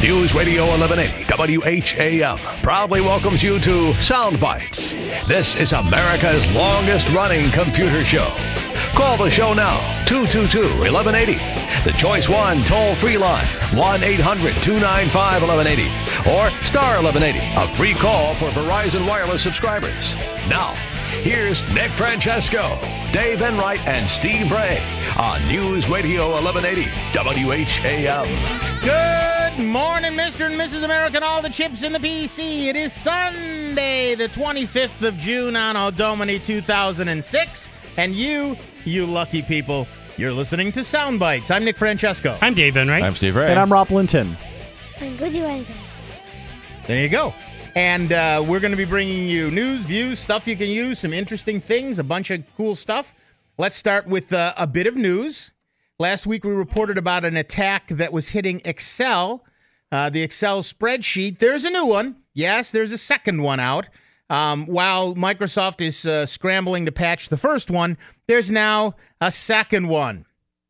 News Radio 1180 WHAM proudly welcomes you to Sound Bites. This is America's longest-running computer show. Call the show now, 222-1180. The Choice 1 toll-free line, 1-800-295-1180. Or star 1180, a free call for Verizon Wireless subscribers. Now, here's Nick Francesco, Dave Enright, and Steve Ray on News Radio 1180 WHAM. Good morning, Mr. and Mrs. America, and all the chips in the PC. It is Sunday, the 25th of June on Odomini 2006. And you lucky people, you're listening to Sound Bites. I'm Nick Francesco. I'm Dave Enright. I'm Steve Ray. And I'm Rob Linton. I'm Goody Wednesday. There you go. And we're going to be bringing you news, views, stuff you can use, some interesting things, a bunch of cool stuff. Let's start with a bit of news. Last week we reported about an attack that was hitting Excel, the Excel spreadsheet. There's a new one. Yes, there's a second one out. While Microsoft is scrambling to patch the first one, there's now a second one.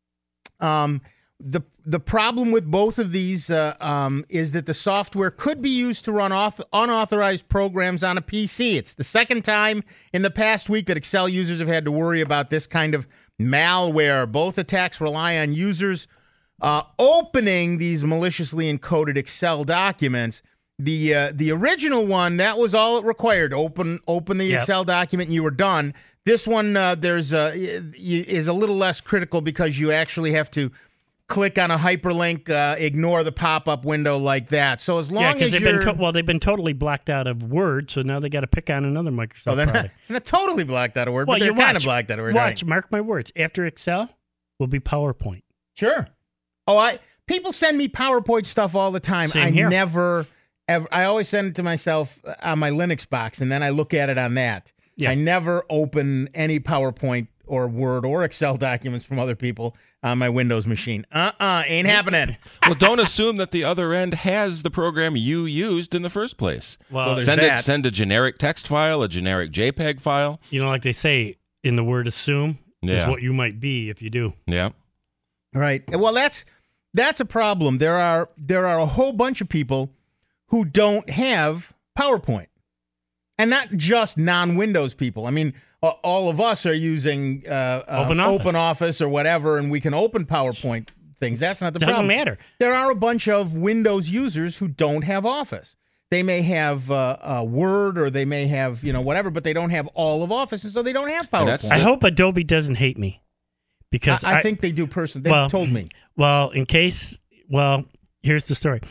The problem with both of these is that the software could be used to run unauthorized programs on a PC. It's the second time in the past week that Excel users have had to worry about this kind of malware. Both attacks rely on users opening these maliciously encoded Excel documents. The original one, that was all it required. Open the Excel document and you were done. This one is a little less critical because you actually have to click on a hyperlink, ignore the pop-up window like that. So as long as they've been totally blacked out of Word, so now they got to pick on another Microsoft they're product. Not totally blacked out of Word, but they're kind of blacked out of Word. Watch, mark my words. After Excel will be PowerPoint. Sure. People send me PowerPoint stuff all the time. Same here. I always send it to myself on my Linux box, and then I look at it on that. Yeah. I never open any PowerPoint or Word or Excel documents from other people on my Windows machine. Ain't happening. Well, don't assume that the other end has the program you used in the first place. Well, there's send that. Send a generic text file, a generic JPEG file. You know, like they say in the word assume is what you might be if you do. Yeah. Right. Well, that's a problem. There are a whole bunch of people who don't have PowerPoint. And not just non-Windows people. I mean, all of us are using Open Office or whatever, and we can open PowerPoint things. That's not the problem. Doesn't matter. There are a bunch of Windows users who don't have Office. They may have Word or they may have whatever, but they don't have all of Office, and so they don't have PowerPoint. I hope Adobe doesn't hate me because I think they do personally. They've told me. Well, here's the story.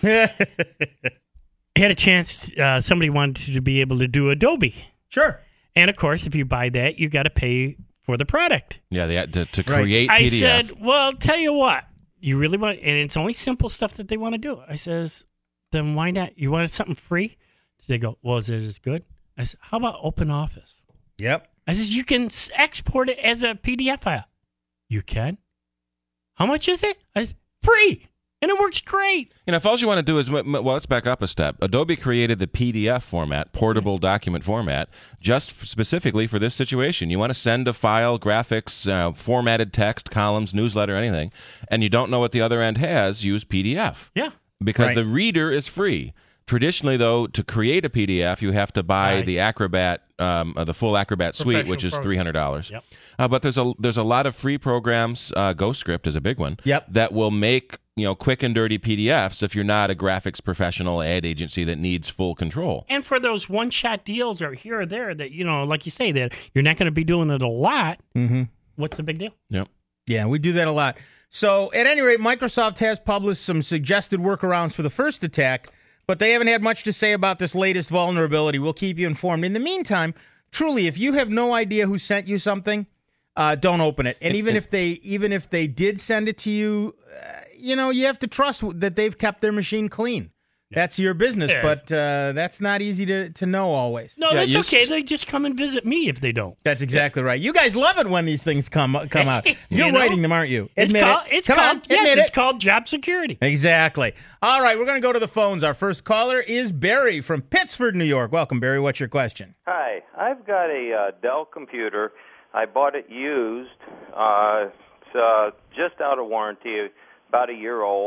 I had a chance, somebody wanted to be able to do Adobe. Sure. And, of course, if you buy that, you got to pay for the product. Yeah, they had to create PDF. I said, well, tell you what, you really want, and it's only simple stuff that they want to do. I says, then why not? You want something free? So they go, well, is it as good? I said, how about Open Office? Yep. I says, you can export it as a PDF file. You can? How much is it? I said, free. And it works great. If all you want to do is, let's back up a step. Adobe created the PDF format, portable document format, just specifically for this situation. You want to send a file, graphics, formatted text, columns, newsletter, anything, and you don't know what the other end has, use PDF. Yeah. Because the reader is free. Traditionally, though, to create a PDF, you have to buy the Acrobat, the full Acrobat suite, which is $300. Yep. But there's a lot of free programs. GhostScript is a big one. Yep. That will make quick and dirty PDFs if you're not a graphics professional ad agency that needs full control. And for those one-shot deals or here or there that like you say, that you're not going to be doing it a lot. Mm-hmm. What's the big deal? Yep. Yeah, we do that a lot. So at any rate, Microsoft has published some suggested workarounds for the first attack, but they haven't had much to say about this latest vulnerability. We'll keep you informed. In the meantime, truly, if you have no idea who sent you something, don't open it. And even if they did send it to you, you have to trust that they've kept their machine clean. That's your business, but that's not easy to know always. No, that's okay. They just come and visit me if they don't. That's exactly right. You guys love it when these things come out. You're writing them, aren't you? Admit it. It's called job security. Exactly. All right, we're going to go to the phones. Our first caller is Barry from Pittsford, New York. Welcome, Barry. What's your question? Hi. I've got a Dell computer. I bought it used. It's just out of warranty, about a year old.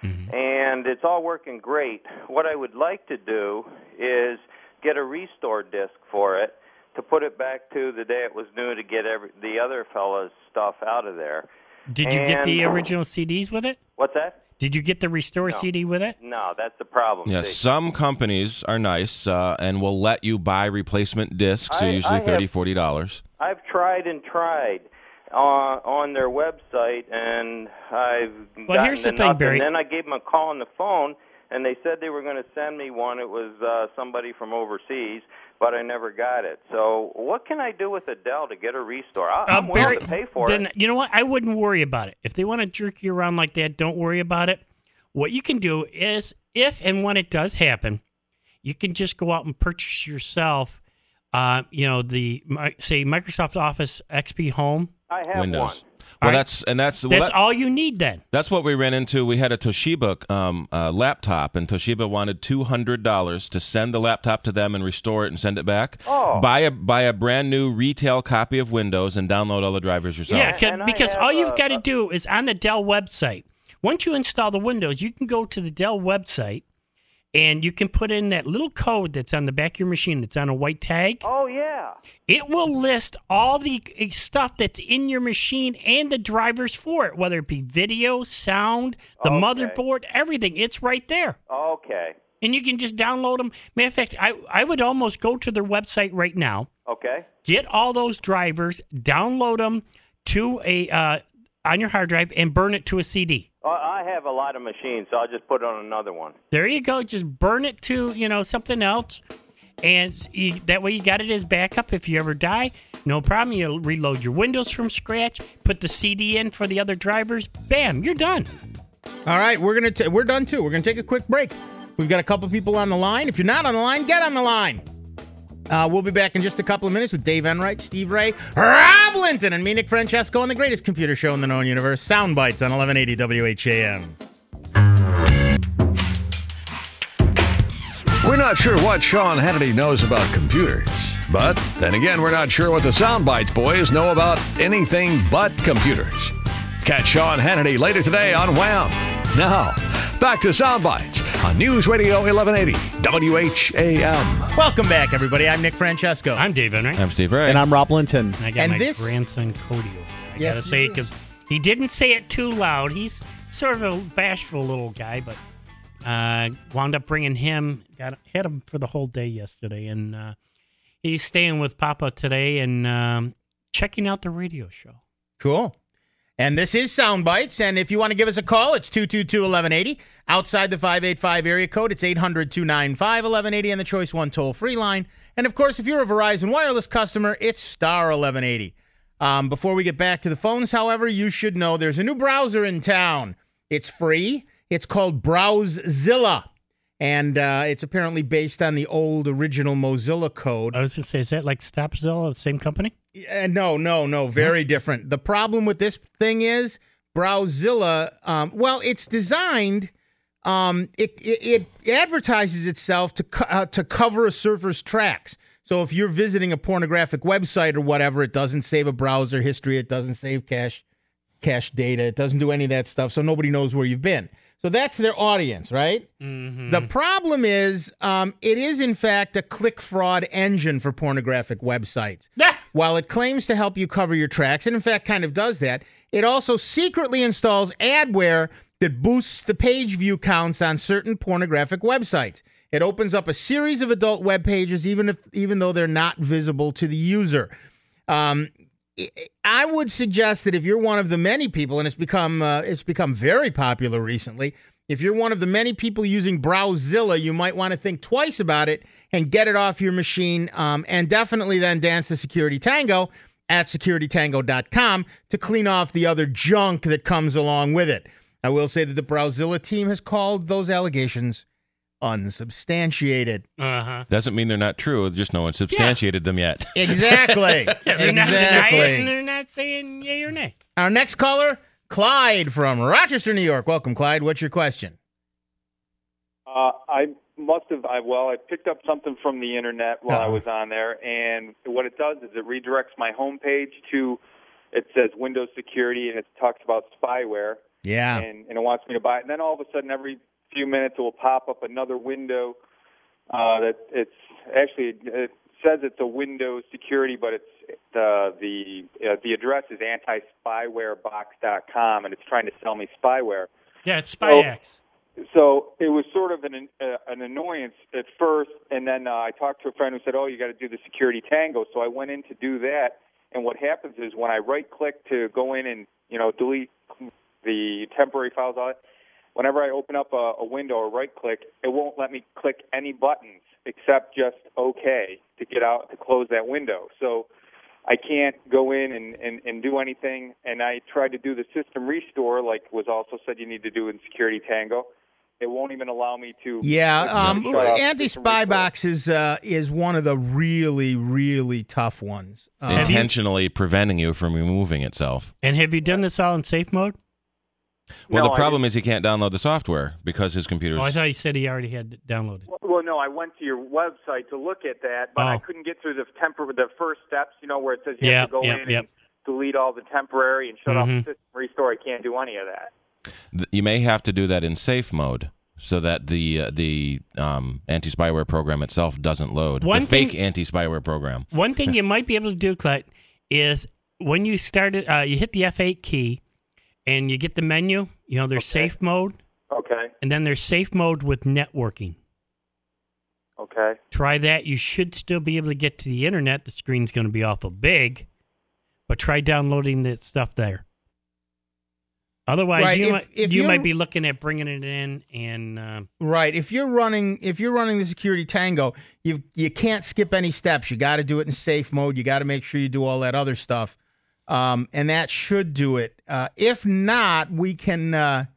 and it's all working great. What I would like to do is get a restore disc for it to put it back to the day it was new to get the other fella's stuff out of there. Did you get the original CDs with it? What's that? Did you get the restore CD with it? No, that's the problem. Yes, See? some companies are nice and will let you buy replacement discs, usually $30, $40. I've tried and tried on their website, and I've gotten here's the to thing, nothing. Barry. Then I gave them a call on the phone, and they said they were going to send me one. It was somebody from overseas, but I never got it. So what can I do with a Dell to get a restore? I'm willing to pay for it. You know what? I wouldn't worry about it. If they want to jerk you around like that, don't worry about it. What you can do is, if and when it does happen, you can just go out and purchase yourself, say Microsoft Office XP Home. I have Windows. one. Well, Right. that's all you need then. That's what we ran into. We had a Toshiba laptop, and Toshiba wanted $200 to send the laptop to them and restore it and send it back. Oh. Buy a brand new retail copy of Windows and download all the drivers yourself. Yeah, And I because have all you've got to do is on the Dell website. Once you install the Windows, you can go to the Dell website, and you can put in that little code that's on the back of your machine that's on a white tag. Oh, yeah. It will list all the stuff that's in your machine and the drivers for it, whether it be video, sound, the Okay. motherboard, everything. It's right there. Okay. And you can just download them. Matter of fact, I would almost go to their website right now, Okay. get all those drivers, download them to on your hard drive, and burn it to a CD. I have a lot of machines, so I'll just put it on another one. There you go. Just burn it to, something else. And that way you got it as backup if you ever die. No problem. You'll reload your Windows from scratch, put the CD in for the other drivers. Bam, you're done. All right, we're done too. We're gonna take a quick break. We've got a couple people on the line. If you're not on the line, get on the line. We'll be back in just a couple of minutes with Dave Enright, Steve Ray, Rob Linton, and me, Nick Francesco, on the greatest computer show in the known universe, Sound Bites on 1180 WHAM. We're not sure what Sean Hannity knows about computers, but then again, we're not sure what the Soundbites boys know about anything but computers. Catch Sean Hannity later today on Wham! Now, back to Soundbites on News Radio 1180 WHAM. Welcome back, everybody. I'm Nick Francesco. I'm Dave Enright. I'm Steve Ray. And I'm Rob Linton. I got And my this- grandson Cody over. I Yes, gotta say you it because he didn't say it too loud. He's sort of a bashful little guy, but wound up bringing him. Had him for the whole day yesterday, and he's staying with Papa today and checking out the radio show. Cool. And this is Sound Bites, and if you want to give us a call, it's 222-1180. Outside the 585 area code, it's 800-295-1180 on the Choice 1 toll-free line. And, of course, if you're a Verizon Wireless customer, it's star 1180. Before we get back to the phones, however, you should know there's a new browser in town. It's free. It's called Browsezilla, and it's apparently based on the old original Mozilla code. I was gonna say, is that like Stopzilla, the same company? No, very different. The problem with this thing is Browsezilla, it's designed, it advertises itself to cover a surfer's tracks. So if you're visiting a pornographic website or whatever, it doesn't save a browser history, it doesn't save cache data, it doesn't do any of that stuff, so nobody knows where you've been. So that's their audience, right? Mm-hmm. The problem is, it is in fact a click fraud engine for pornographic websites. While it claims to help you cover your tracks, and in fact kind of does that, it also secretly installs adware that boosts the page view counts on certain pornographic websites. It opens up a series of adult web pages, even though they're not visible to the user. I would suggest that if you're one of the many people, and it's become very popular recently, if you're one of the many people using Browsezilla, you might want to think twice about it and get it off your machine, and definitely then dance the Security Tango at securitytango.com to clean off the other junk that comes along with it. I will say that the Browsezilla team has called those allegations unsubstantiated. Doesn't mean they're not true. Just no one substantiated them yet. Exactly. They're not denying it, and Exactly. they're not saying yay or nay. Our next caller, Clyde from Rochester, New York. Welcome, Clyde. What's your question? I picked up something from the internet while I was on there, and what it does is it redirects my homepage to it says Windows security, and it talks about spyware. Yeah. And it wants me to buy it. And then all of a sudden, every few minutes, it will pop up another window that it says it's a Windows security, but it's the address is antispywarebox.com, and it's trying to sell me spyware. Yeah, it's SpyX. So it was sort of an annoyance at first, and then I talked to a friend who said, "Oh, you got to do the Security Tango." So I went in to do that, and what happens is when I right-click to go in and delete the temporary files on it, whenever I open up a window or right-click, it won't let me click any buttons except just OK to get out to close that window. So I can't go in and do anything, and I tried to do the system restore like was also said you need to do in Security Tango. It won't even allow me to. Yeah, Anti-Spy Box is one of the really, really tough ones. Intentionally preventing you from removing itself. And have you done this all in safe mode? Well, No, the problem is he can't download the software because his computer's... Oh, I thought you said he already had it downloaded. Well, no, I went to your website to look at that, but I couldn't get through the first steps, where it says you have to go in and delete all the temporary and shut off the system restore. I can't do any of that. You may have to do that in safe mode so that the anti-spyware program itself doesn't load. Fake anti-spyware program. One thing you might be able to do, Clet, is when you start it, you hit the F8 key, and you get the menu, there's safe mode. Okay. And then there's safe mode with networking. Okay. Try that. You should still be able to get to the internet. The screen's going to be awful big, but try downloading the stuff there. Otherwise, you might be looking at bringing it in and right. If you're running the Security Tango, you can't skip any steps. You got to do it in safe mode. You got to make sure you do all that other stuff. And that should do it. If not, we can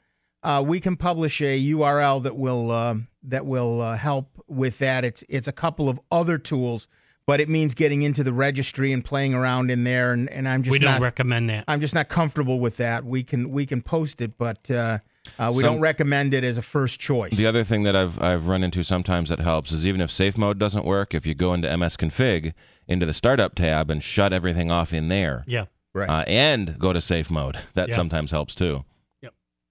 publish a URL that will help with that. It's a couple of other tools, but it means getting into the registry and playing around in there. And we don't recommend that. I'm just not comfortable with that. We can post it, but we don't recommend it as a first choice. The other thing that I've run into sometimes that helps is even if safe mode doesn't work, if you go into MS Config into the startup tab and shut everything off in there. Yeah. Right. And go to safe mode. That sometimes helps too. Yep.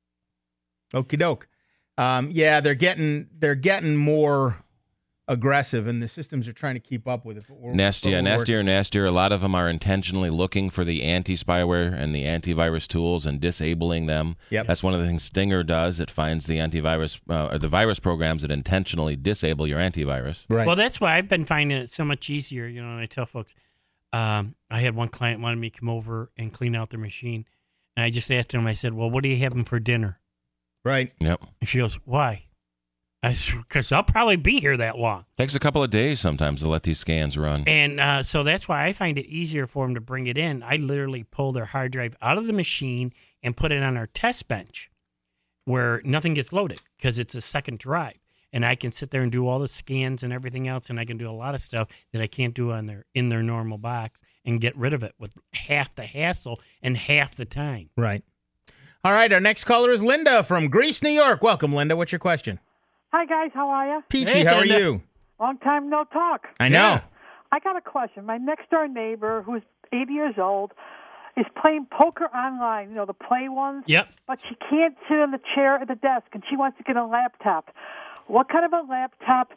Okie doke. Yeah, they're getting more aggressive, and the systems are trying to keep up with it. Nastier. A lot of them are intentionally looking for the anti-spyware and the antivirus tools and disabling them. Yep. That's one of the things Stinger does. It finds the antivirus or the virus programs that intentionally disable your antivirus. Right. Well, that's why I've been finding it so much easier. And I tell folks. I had one client wanted me to come over and clean out their machine. And I just asked him, I said, well, what are you having for dinner? Right. Yep. And she goes, why? I said, because I'll probably be here that long. Takes a couple of days sometimes to let these scans run. And so that's why I find it easier for them to bring it in. I literally pull their hard drive out of the machine and put it on our test bench where nothing gets loaded because it's a second drive. And I can sit there and do all the scans and everything else, and I can do a lot of stuff that I can't do in their normal box and get rid of it with half the hassle and half the time. Right. All right, our next caller is Linda from Greece, New York. Welcome, Linda. What's your question? Hi, guys. How are you? Peachy, Hey, how Linda. are you? Long time no talk. I know. Yeah. I got a question. My next-door neighbor, who's 80 years old, is playing poker online, the play ones. Yep. But she can't sit in the chair at the desk, and she wants to get a laptop. What kind of a laptop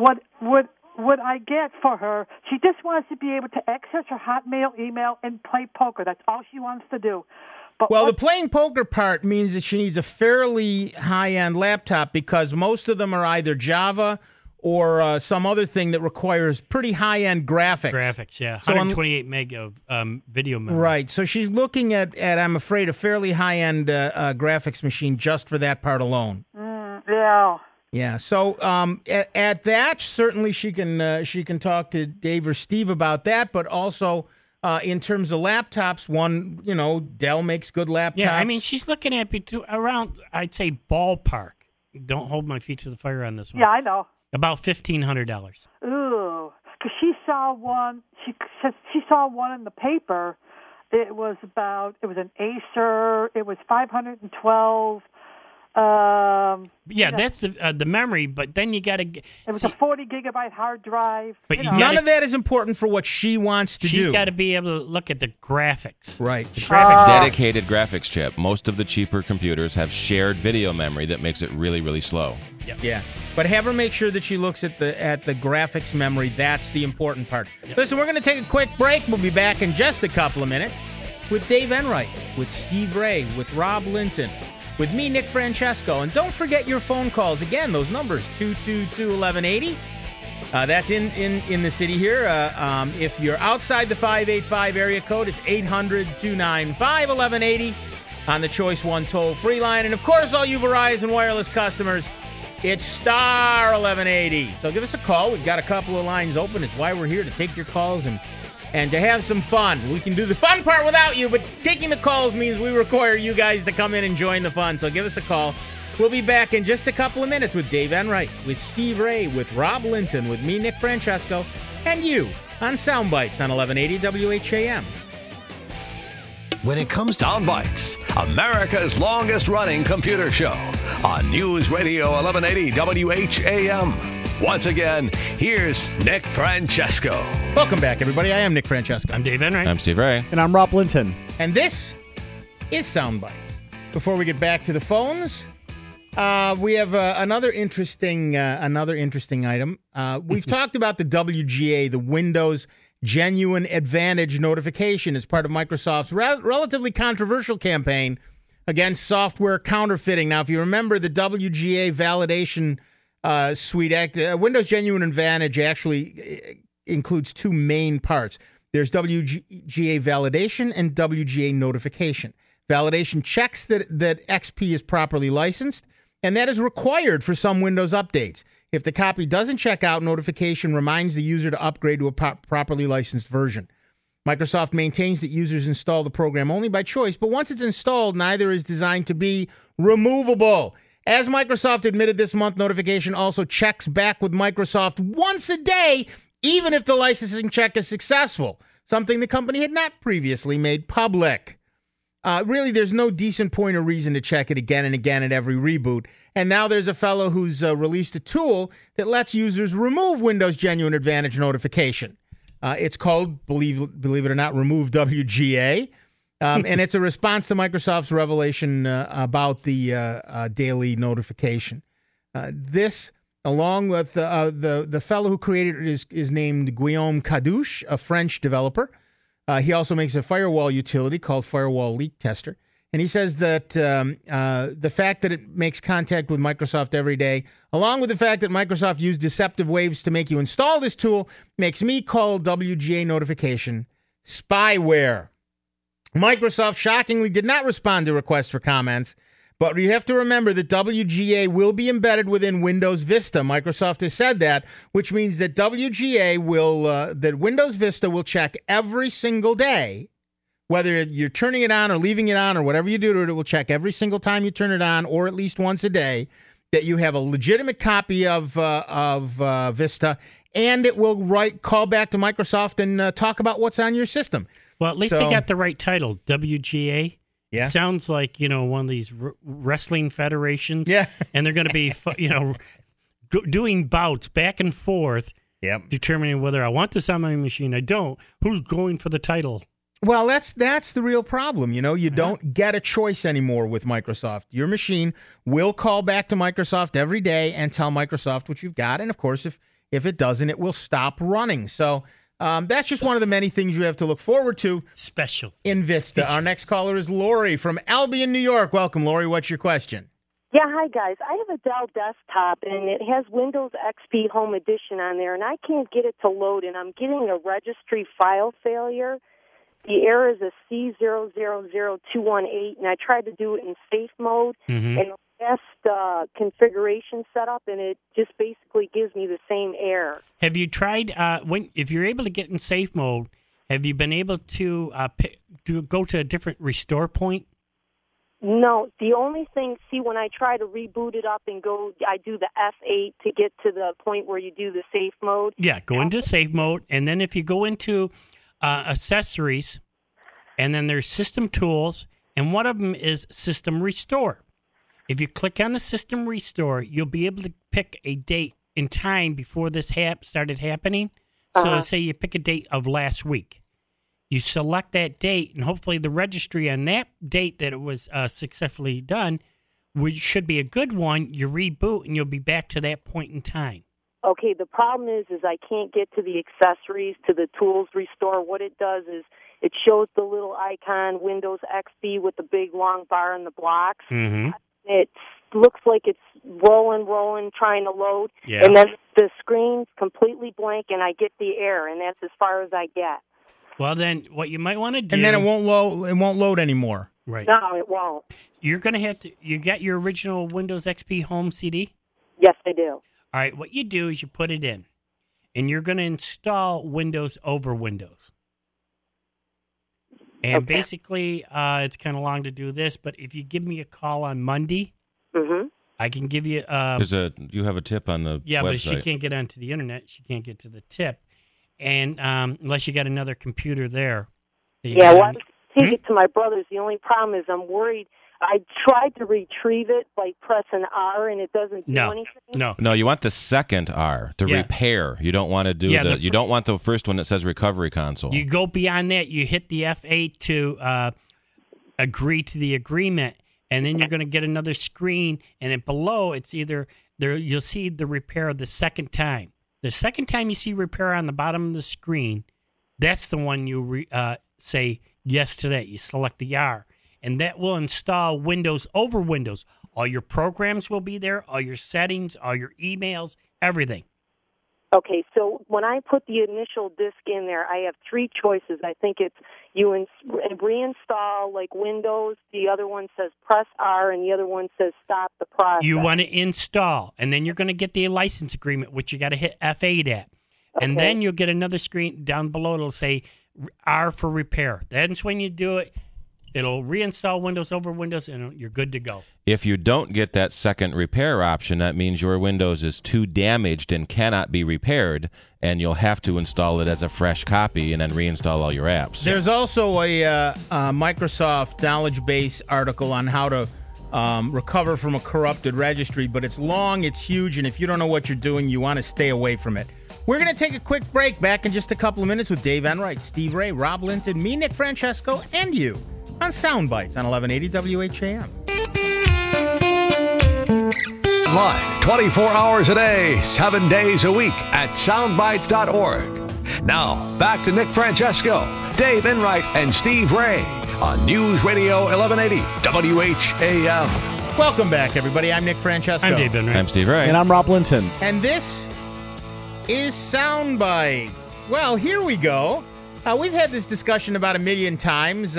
would I get for her? She just wants to be able to access her Hotmail email and play poker. That's all she wants to do. But Well, the playing poker part means that she needs a fairly high-end laptop because most of them are either Java or some other thing that requires pretty high-end graphics. Graphics, yeah. So 128 meg of video memory. Right. So she's looking at, I'm afraid, a fairly high-end graphics machine just for that part alone. Yeah. Yeah. So at that, certainly she can talk to Dave or Steve about that, but also in terms of laptops, Dell makes good laptops. Yeah, I mean, she's looking at around, I'd say, ballpark. Don't hold my feet to the fire on this one. Yeah, I know. About $1,500. Ooh, because she saw one. She saw one in the paper. It was an Acer. It was 512 Yeah, that's the memory, but then you got to. It was a 40 gigabyte hard drive. But None of that is important for what she wants to do. She's got to be able to look at the graphics. Right. The graphics. Dedicated graphics chip. Most of the cheaper computers have shared video memory that makes it really, really slow. Yep. Yeah, but have her make sure that she looks at the graphics memory. That's the important part. Yep. Listen, we're going to take a quick break. We'll be back in just a couple of minutes with Dave Enright, with Steve Ray, with Rob Linton, with me, Nick Francesco. And don't forget your phone calls. Again, those numbers, 222-1180. That's in the city here. If you're outside the 585 area code, it's 800-295-1180 on the Choice 1 toll-free line. And, of course, all you Verizon Wireless customers, it's star 1180. So give us a call. We've got a couple of lines open. It's why we're here, to take your calls and to have some fun. We can do the fun part without you, but taking the calls means we require you guys to come in and join the fun. So give us a call. We'll be back in just a couple of minutes with Dave Enright, with Steve Ray, with Rob Linton, with me, Nick Francesco, and you on Soundbites on 1180 WHAM. When it comes to Soundbites, America's longest-running computer show on News Radio 1180 WHAM. Once again, here's Nick Francesco. Welcome back, everybody. I am Nick Francesco. I'm Dave Enright. I'm Steve Ray. And I'm Rob Linton. And this is Soundbites. Before we get back to the phones, we have another interesting item. We've talked about the WGA, the Windows Genuine Advantage notification, as part of Microsoft's relatively controversial campaign against software counterfeiting. Now, if you remember the WGA validation suite act, Windows Genuine Advantage actually includes two main parts. There's WGA validation and WGA notification. Validation checks that XP is properly licensed, and that is required for some Windows updates. If the copy doesn't check out, notification reminds the user to upgrade to a properly licensed version. Microsoft maintains that users install the program only by choice, but once it's installed, neither is designed to be removable. As Microsoft admitted this month, notification also checks back with Microsoft once a day, even if the licensing check is successful, something the company had not previously made public. Really, there's no decent point or reason to check it again and again at every reboot. And now there's a fellow who's released a tool that lets users remove Windows Genuine Advantage notification. It's called, believe it or not, Remove WGA. And it's a response to Microsoft's revelation about the daily notification. This, along with the fellow who created it, is named Guillaume Cadouche, a French developer. He also makes a firewall utility called Firewall Leak Tester. And he says that the fact that it makes contact with Microsoft every day, along with the fact that Microsoft used deceptive ways to make you install this tool, makes me call WGA notification spyware. Microsoft shockingly did not respond to requests for comments, but you have to remember that WGA will be embedded within Windows Vista. Microsoft has said that, which means that WGA will, that Windows Vista will check every single day, whether you're turning it on or leaving it on or whatever you do to it, it will check every single time you turn it on, or at least once a day, that you have a legitimate copy of Vista, and it will call back to Microsoft and talk about what's on your system. Well, at least they got the right title, WGA. Yeah. Sounds like, one of these wrestling federations. Yeah. And they're going to be, doing bouts back and forth, determining whether I want this on my machine, I don't. Who's going for the title? Well, that's the real problem. You don't get a choice anymore with Microsoft. Your machine will call back to Microsoft every day and tell Microsoft what you've got. And, of course, if it doesn't, it will stop running. So that's just one of the many things you have to look forward to. Special. In Vista. Our next caller is Lori from Albion, New York. Welcome, Lori. What's your question? Yeah, hi, guys. I have a Dell desktop, and it has Windows XP Home Edition on there, and I can't get it to load, and I'm getting a registry file failure. The error is a C000218, and I tried to do it in safe mode, and best configuration setup, and it just basically gives me the same error. Have you tried, if you're able to get in safe mode, have you been able to go to a different restore point? No, the only thing, when I try to reboot it up and I do the F8 to get to the point where you do the safe mode. Yeah, go into safe mode, and then if you go into accessories, and then there's system tools, and one of them is system restore. If you click on the system restore, you'll be able to pick a date in time before this started happening. So say you pick a date of last week. You select that date, and hopefully the registry on that date that it was successfully done should be a good one. You reboot, and you'll be back to that point in time. Okay, the problem is I can't get to the accessories, to the tools restore. What it does is it shows the little icon, Windows XP with the big long bar and the blocks. Mm-hmm. It looks like it's rolling, trying to load. Yeah. And then the screen's completely blank, and I get the error, and that's as far as I get. Well, then what you might want to do... And then it won't load anymore. Right. No, it won't. You're going to have to... You got your original Windows XP Home CD? Yes, I do. All right, what you do is you put it in, and you're going to install Windows over Windows. And basically, it's kind of long to do this, but if you give me a call on Monday, I can give you... you have a tip on the website. But she can't get onto the internet. She can't get to the tip. And unless you got another computer there. Yeah, well, I take it to my brother's. The only problem is I'm worried. I tried to retrieve it by pressing R, and it doesn't do anything. No, you want the second R, to repair. You don't want to do you don't want the first one that says recovery console. You go beyond that. You hit the F8 to agree to the agreement, and then you're going to get another screen, and then below it's either there. You'll see the repair the second time. The second time you see repair on the bottom of the screen, that's the one you say yes to that. You select the R, and that will install Windows over Windows. All your programs will be there, all your settings, all your emails, everything. Okay, so when I put the initial disk in there, I have three choices. I think it's you reinstall like Windows, the other one says press R, and the other one says stop the process. You want to install, and then you're going to get the license agreement, which you got to hit F8 at. And then you'll get another screen down below. It'll say R for repair. That's when you do it. It'll reinstall Windows over Windows, and you're good to go. If you don't get that second repair option, that means your Windows is too damaged and cannot be repaired, and you'll have to install it as a fresh copy and then reinstall all your apps. There's also a Microsoft knowledge base article on how to recover from a corrupted registry, but it's long, it's huge, and if you don't know what you're doing, you want to stay away from it. We're going to take a quick break. Back in just a couple of minutes with Dave Enright, Steve Ray, Rob Linton, me, Nick Francesco, and you on Soundbites on 1180 WHAM. Online 24 hours a day, 7 days a week at soundbites.org. Now, back to Nick Francesco, Dave Enright, and Steve Ray on News Radio 1180 WHAM. Welcome back, everybody. I'm Nick Francesco. I'm Dave Enright. I'm Steve Ray. And I'm Rob Linton. And this is Soundbites. Well, here we go. We've had this discussion about a million times.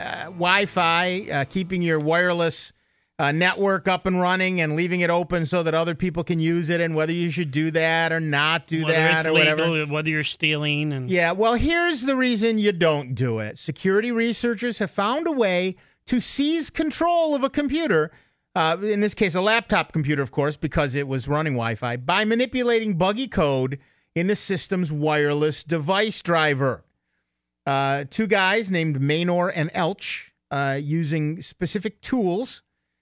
Wi-Fi, keeping your wireless network up and running and leaving it open so that other people can use it, and whether you should do that or not do that or whatever. Legal, whether you're stealing. And yeah, well, here's the reason you don't do it. Security researchers have found a way to seize control of a computer, in this case a laptop computer, of course, because it was running Wi-Fi, by manipulating buggy code in the system's wireless device driver. Two guys named Maynor and Elch, using specific tools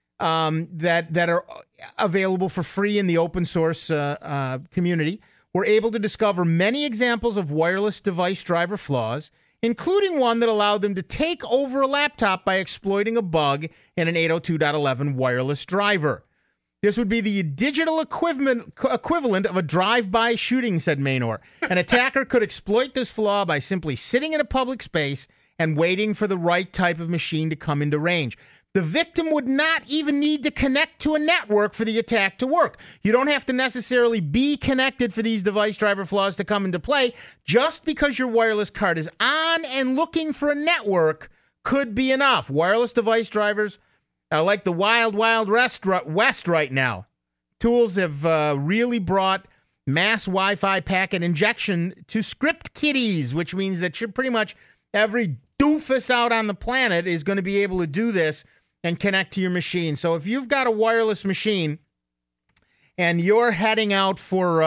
that are available for free in the open source community, were able to discover many examples of wireless device driver flaws, including one that allowed them to take over a laptop by exploiting a bug in an 802.11 wireless driver. This would be the digital equivalent of a drive-by shooting, said Maynor. An attacker could exploit this flaw by simply sitting in a public space and waiting for the right type of machine to come into range. The victim would not even need to connect to a network for the attack to work. You don't have to necessarily be connected for these device driver flaws to come into play. Just because your wireless card is on and looking for a network could be enough. Wireless device drivers are like the wild west right now. Tools have really brought mass Wi-Fi packet injection to script kiddies, which means that pretty much every doofus out on the planet is going to be able to do this and connect to your machine. So if you've got a wireless machine and you're heading out for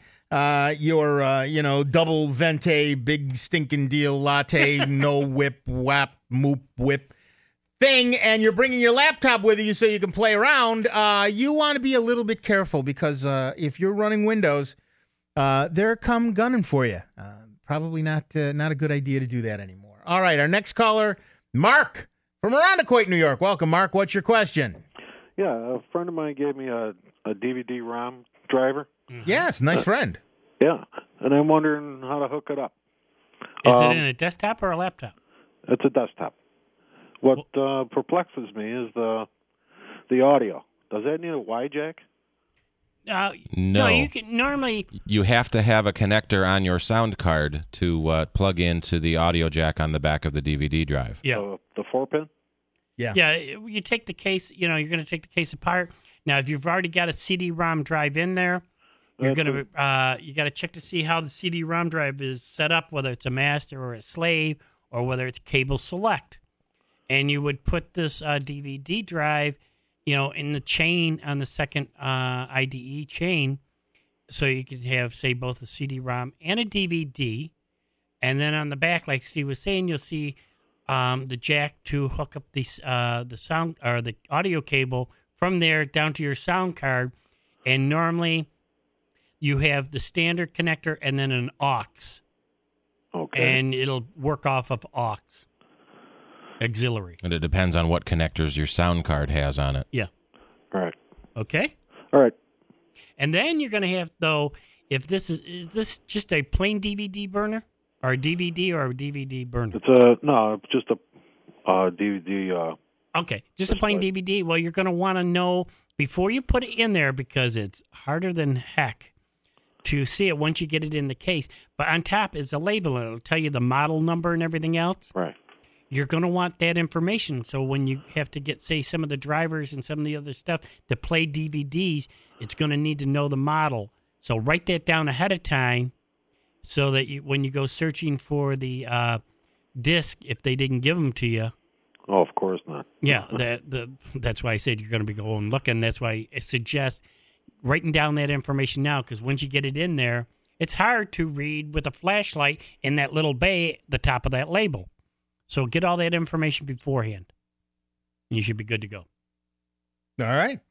your double venti, big stinking deal latte, no whip, whap, moop, whip, thing and you're bringing your laptop with you so you can play around, you want to be a little bit careful because if you're running Windows, they're come gunning for you. Probably not a good idea to do that anymore. All right, our next caller, Mark from Irondequoit, New York. Welcome, Mark. What's your question? Yeah, a friend of mine gave me a DVD-ROM driver. Mm-hmm. Yes, nice friend. Yeah, and I'm wondering how to hook it up. Is it in a desktop or a laptop? It's a desktop. What perplexes me is the audio. Does that need a Y jack? No, you can normally. You have to have a connector on your sound card to plug into the audio jack on the back of the DVD drive. Yeah, the 4-pin. Yeah. You take the case. You're going to take the case apart. Now, if you've already got a CD-ROM drive in there, you're going to you got to check to see how the CD-ROM drive is set up, whether it's a master or a slave, or whether it's cable select. And you would put this DVD drive, in the chain on the second IDE chain, so you could have, say, both a CD-ROM and a DVD. And then on the back, like Steve was saying, you'll see the jack to hook up the sound or the audio cable from there down to your sound card. And normally, you have the standard connector and then an aux. Okay. And it'll work off of aux. Auxiliary. And it depends on what connectors your sound card has on it. Yeah. All right. Okay? All right. And then you're going to have, though, if this is this just a plain DVD burner? Or a DVD or a DVD burner? It's just a DVD. Okay, just a plain DVD. Well, you're going to want to know before you put it in there, because it's harder than heck to see it once you get it in the case. But on top is a label, and it'll tell you the model number and everything else. Right. You're going to want that information. So when you have to get, say, some of the drivers and some of the other stuff to play DVDs, it's going to need to know the model. So write that down ahead of time so that when you go searching for the disc, if they didn't give them to you. Oh, of course not. Yeah, that's why I said you're going to be going looking. That's why I suggest writing down that information now, because once you get it in there, it's hard to read with a flashlight in that little bay at the top of that label. So get all that information beforehand, and you should be good to go. All right.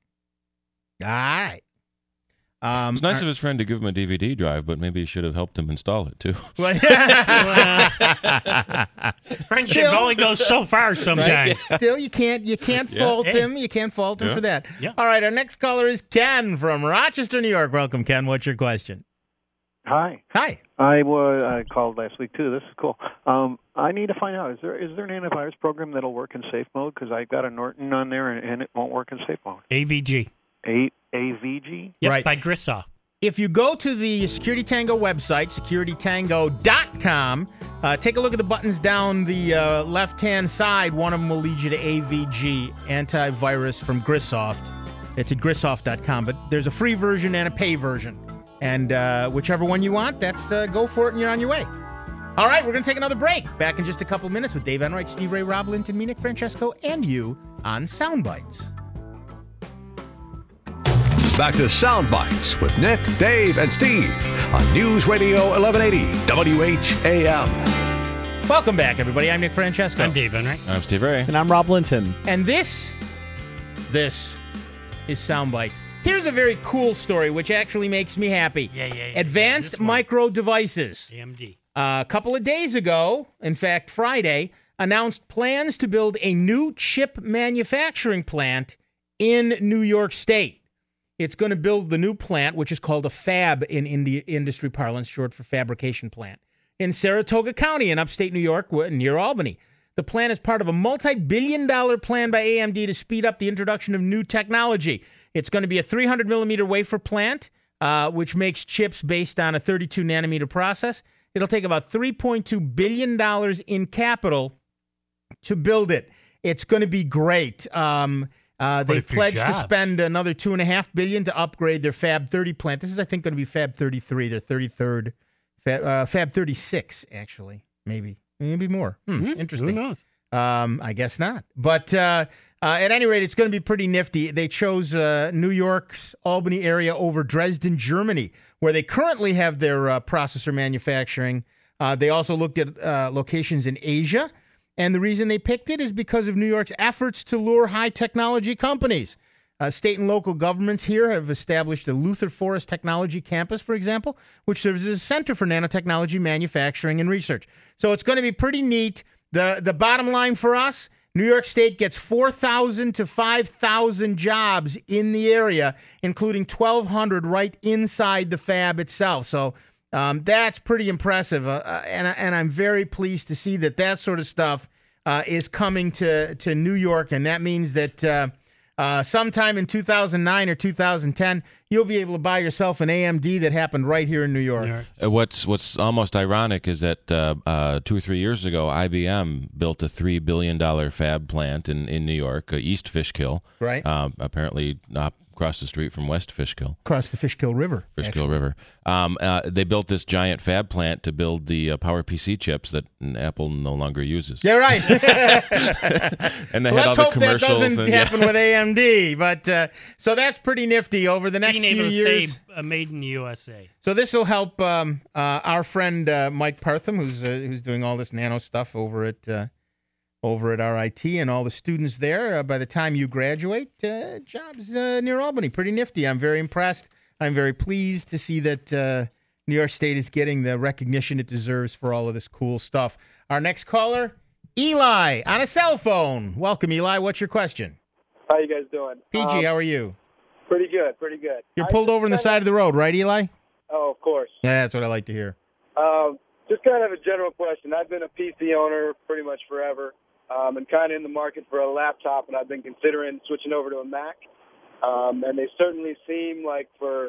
It's nice of his friend to give him a DVD drive, but maybe he should have helped him install it, too. Friendship only goes so far sometimes. Right? Still, you can't fault him. You can't fault him for that. Yeah. All right, our next caller is Ken from Rochester, New York. Welcome, Ken. What's your question? Hi. I called last week too. This is cool. I need to find out, is there an antivirus program that'll work in safe mode? Because I got a Norton on there and it won't work in safe mode. AVG. AVG? Yep, right. By Grissoff. If you go to the Security Tango website, securitytango.com, take a look at the buttons down the left-hand side. One of them will lead you to AVG, antivirus from Grissoft. It's at grissoft.com, but there's a free version and a pay version. And whichever one you want, that's go for it and you're on your way. All right, we're going to take another break. Back in just a couple minutes with Dave Enright, Steve Ray, Rob Linton, me, Nick Francesco, and you on Soundbites. Back to Soundbites with Nick, Dave, and Steve on News Radio 1180 WHAM. Welcome back, everybody. I'm Nick Francesco. I'm Dave Enright. I'm Steve Ray. And I'm Rob Linton. And this is Soundbites. Here's a very cool story, which actually makes me happy. Yeah. Advanced Micro Devices. AMD. A couple of days ago, in fact, Friday, announced plans to build a new chip manufacturing plant in New York State. It's going to build the new plant, which is called a fab in industry parlance, short for fabrication plant, in Saratoga County in upstate New York near Albany. The plan is part of a multi-billion-dollar plan by AMD to speed up the introduction of new technology. It's going to be a 300-millimeter wafer plant, which makes chips based on a 32-nanometer process. It'll take about $3.2 billion in capital to build it. It's going to be great. They pledged to spend another $2.5 billion to upgrade their Fab 30 plant. This is, I think, going to be Fab 33, their 33rd, Fab 36, actually, maybe more. Interesting. Who knows? I guess not. But at any rate, it's going to be pretty nifty. They chose New York's Albany area over Dresden, Germany, where they currently have their processor manufacturing. They also looked at locations in Asia. And the reason they picked it is because of New York's efforts to lure high technology companies. State and local governments here have established a Luther Forest Technology Campus, for example, which serves as a center for nanotechnology manufacturing and research. So it's going to be pretty neat. The bottom line for us, New York State gets 4,000 to 5,000 jobs in the area, including 1,200 right inside the fab itself. So that's pretty impressive, and I'm very pleased to see that sort of stuff is coming to New York, and that means that sometime in 2009 or 2010, you'll be able to buy yourself an AMD that happened right here in New York. What's almost ironic is that 2 or 3 years ago, IBM built a $3 billion fab plant in New York, East Fishkill. Right. Apparently not across the street from West Fishkill. Across the Fishkill River. River. They built this giant fab plant to build the PowerPC chips that Apple no longer uses. Yeah, right. And they had all the commercials. Let's hope that doesn't happen with AMD. But so that's pretty nifty over the next few years. Say, made in the USA. So this will help our friend Mike Partham, who's doing all this nano stuff over at RIT, and all the students there. By the time you graduate, jobs near Albany. Pretty nifty. I'm very impressed. I'm very pleased to see that New York State is getting the recognition it deserves for all of this cool stuff. Our next caller, Eli, on a cell phone. Welcome, Eli. What's your question? How you guys doing? PG, how are you? Pretty good, pretty good. You're pulled over on the side of the road, right, Eli? Oh, of course. Yeah, that's what I like to hear. Just kind of a general question. I've been a PC owner pretty much forever. And kind of in the market for a laptop, and I've been considering switching over to a Mac. And they certainly seem like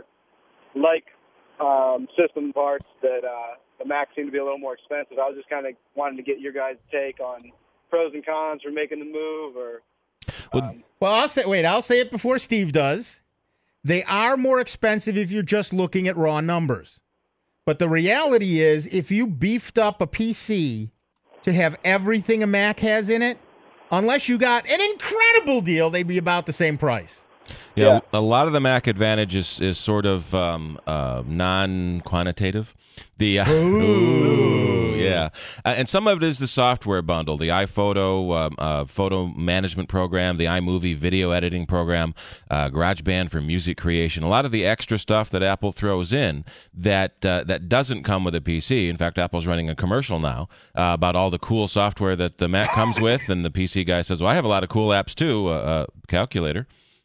system parts that the Mac seem to be a little more expensive. I was just kind of wanting to get your guys' take on pros and cons for making the move. Well, I'll say it before Steve does. They are more expensive if you're just looking at raw numbers. But the reality is, if you beefed up a PC to have everything a Mac has in it, unless you got an incredible deal, they'd be about the same price. Yeah, a lot of the Mac advantage is sort of non-quantitative. And some of it is the software bundle, the iPhoto photo management program, the iMovie video editing program, GarageBand for music creation. A lot of the extra stuff that Apple throws in that doesn't come with a PC. In fact, Apple's running a commercial now about all the cool software that the Mac comes with, and the PC guy says, "Well, I have a lot of cool apps too. Calculator."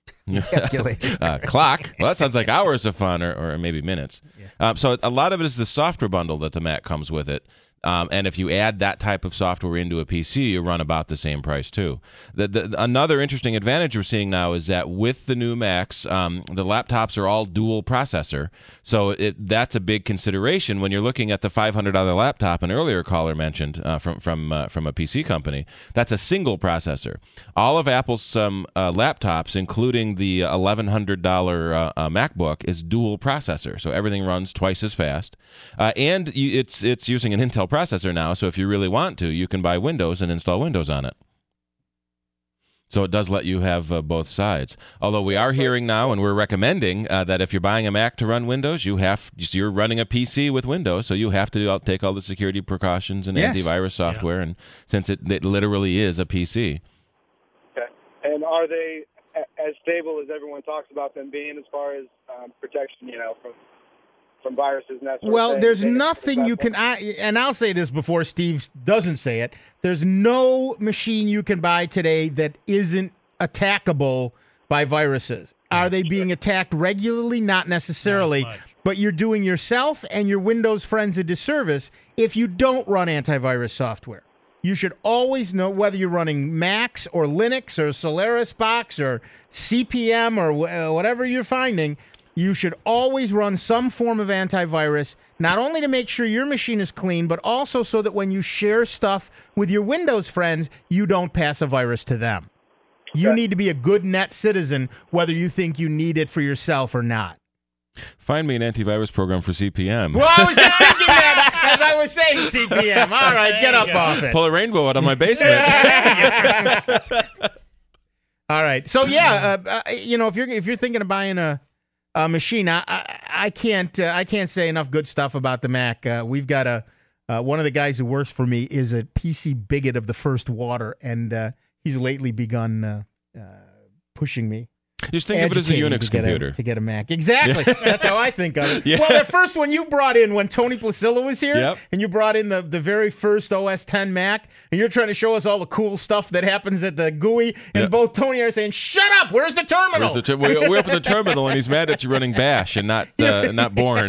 Clock. Well, that sounds like hours of fun, or maybe minutes. Yeah. So a lot of it is the software bundle that the Mac comes with it. And if you add that type of software into a PC, you run about the same price too. Another interesting advantage we're seeing now is that with the new Macs, the laptops are all dual processor. So that's a big consideration when you're looking at the $500 laptop an earlier caller mentioned from a PC company. That's a single processor. All of Apple's laptops, including the $1,100 MacBook, is dual processor. So everything runs twice as fast, and it's using an Intel processor now, so if you really want to, you can buy Windows and install Windows on it. So it does let you have both sides. Although we are hearing now, and we're recommending that if you're buying a Mac to run Windows, you're running a PC with Windows, so you have to take all the security precautions and antivirus software, and since it literally is a PC. Okay. And are they as stable as everyone talks about them being as far as protection, from viruses and that sort of thing? There's nothing you can, and I'll say this before Steve doesn't say it, there's no machine you can buy today that isn't attackable by viruses. Are they being attacked regularly? Not necessarily, but you're doing yourself and your Windows friends a disservice if you don't run antivirus software. You should always know whether you're running Macs or Linux or Solaris Box or CPM or whatever you're finding. You should always run some form of antivirus, not only to make sure your machine is clean, but also so that when you share stuff with your Windows friends, you don't pass a virus to them. You need to be a good net citizen, whether you think you need it for yourself or not. Find me an antivirus program for CPM. Well, I was just thinking that as I was saying CPM. All right, get up off it. Pull a rainbow out of my basement. All right. So, if you're thinking of buying a machine, I can't say enough good stuff about the Mac. We've got a one of the guys who works for me is a PC bigot of the first water, and he's lately begun pushing me. Just think of it as a Unix computer. To get a Mac. Exactly. Yeah. That's how I think of it. Yeah. Well, the first one you brought in when Tony Placilla was here, yep. and you brought in the very first OS X Mac, and you're trying to show us all the cool stuff that happens at the GUI, and yep. both Tony and I are saying, shut up, where's the terminal? We open the terminal, and he's mad that you're running Bash and not Bourne.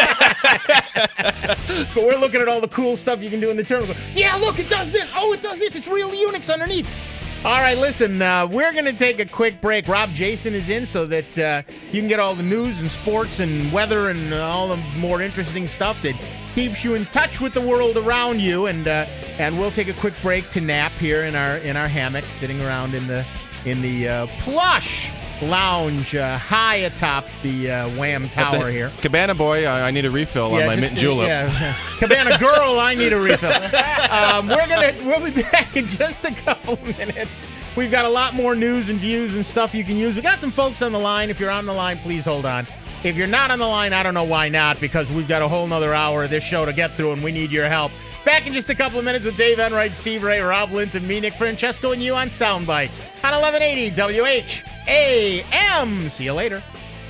But we're looking at all the cool stuff you can do in the terminal. Yeah, look, it does this. Oh, it does this. It's real Unix underneath. All right, listen, we're going to take a quick break. Rob Jason is in so that you can get all the news and sports and weather and all the more interesting stuff that keeps you in touch with the world around you. And we'll take a quick break to nap here in our hammock, sitting around in the plush lounge high atop the Wham Tower here. Cabana boy, I need a refill on my mint julep. Cabana girl, I need a refill. We'll be back in just a couple of minutes. We've got a lot more news and views and stuff you can use. We got some folks on the line. If you're on the line, please hold on. If you're not on the line, I don't know why not, because we've got a whole nother hour of this show to get through, and we need your help. Back in just a couple of minutes with Dave Enright, Steve Ray, Rob Linton, me, Nick Francesco, and you on Soundbites on 1180 WHAM. See you later.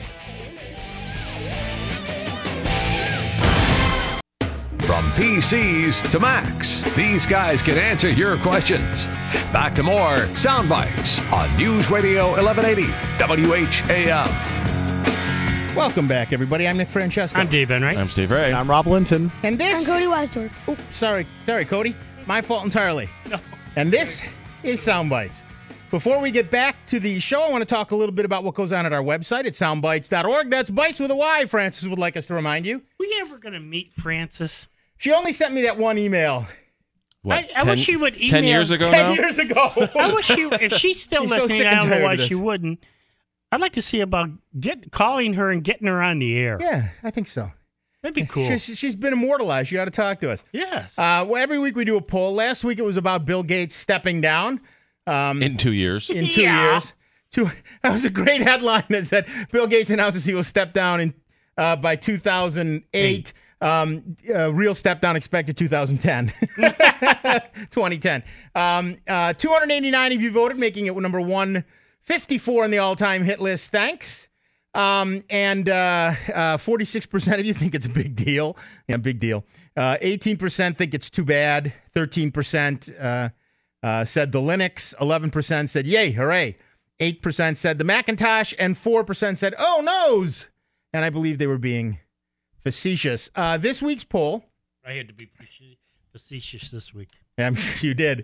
From PCs to Macs, these guys can answer your questions. Back to more Soundbites on News Radio 1180 WHAM. Welcome back, everybody. I'm Nick Francesco. I'm Dave Enright. I'm Steve Ray. And I'm Rob Linton. And this... I'm Cody Weisdorf. Oh, sorry, Cody. My fault entirely. No. And this is Soundbites. Before we get back to the show, I want to talk a little bit about what goes on at our website at soundbites.org. That's Bites with a Y, Francis would like us to remind you. We ever going to meet Francis? She only sent me that one email. What, I wish she would email. 10 years ago 10 years ago. I wish if she's still She's listening, so I don't know why this. she wouldn't. I'd like to see about calling her and getting her on the air. Yeah, I think so. That'd be cool. She's been immortalized. You got to talk to us. Yes. Well, every week we do a poll. Last week it was about Bill Gates stepping down. In 2 years. In 2 years. That was a great headline that said Bill Gates announces he will step down by 2008. Real step down expected 2010. 2010. 289 of you voted, making it number 154 on the all-time hit list. Thanks. And 46% of you think it's a big deal. Yeah, big deal. 18% think it's too bad. 13% said the Linux. 11% said yay, hooray. 8% said the Macintosh. And 4% said, oh, noes. And I believe they were being facetious. This week's poll. I had to be facetious this week. I'm sure you did.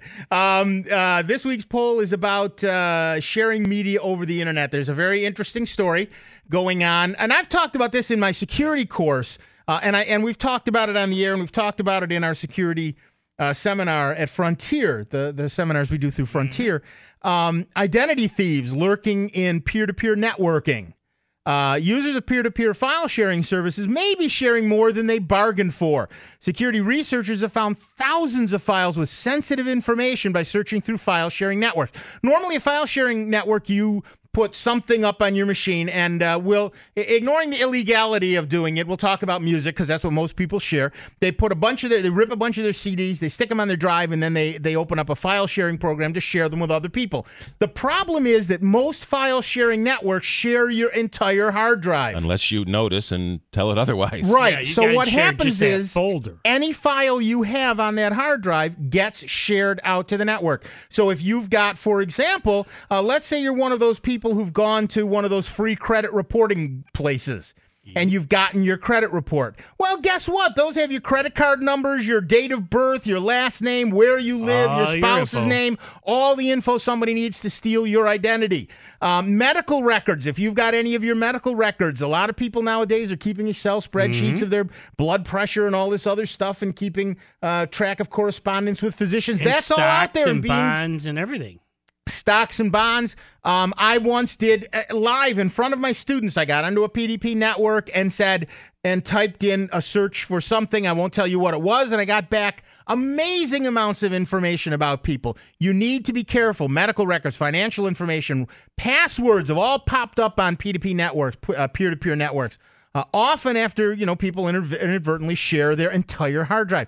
This week's poll is about sharing media over the internet. There's a very interesting story going on, and I've talked about this in my security course, and we've talked about it on the air, and we've talked about it in our security seminar at Frontier, the seminars we do through Frontier. Identity thieves lurking in peer-to-peer networking. Users of peer-to-peer file sharing services may be sharing more than they bargained for. Security researchers have found thousands of files with sensitive information by searching through file sharing networks. Normally, a file sharing network, you put something up on your machine, and ignoring the illegality of doing it, we'll talk about music because that's what most people share. They rip a bunch of their CDs, they stick them on their drive, and then they open up a file sharing program to share them with other people. The problem is that most file sharing networks share your entire hard drive. Unless you notice and tell it otherwise. Right. Yeah, so what happens is folder. Any file you have on that hard drive gets shared out to the network. So if you've got, for example, let's say you're one of those people who've gone to one of those free credit reporting places and you've gotten your credit report. Well, guess what? Those have your credit card numbers, your date of birth, your last name, where you live, your spouse's name, all the info somebody needs to steal your identity. Medical records. If you've got any of your medical records, a lot of people nowadays are keeping Excel spreadsheets of their blood pressure and all this other stuff and keeping track of correspondence with physicians. And that's all out there. And bonds and everything. Stocks and bonds. I once did live in front of my students. I got onto a PDP network and typed in a search for something. I won't tell you what it was. And I got back amazing amounts of information about people. You need to be careful. Medical records, financial information, passwords have all popped up on PDP networks, peer-to-peer networks. Often after, people inadvertently share their entire hard drive.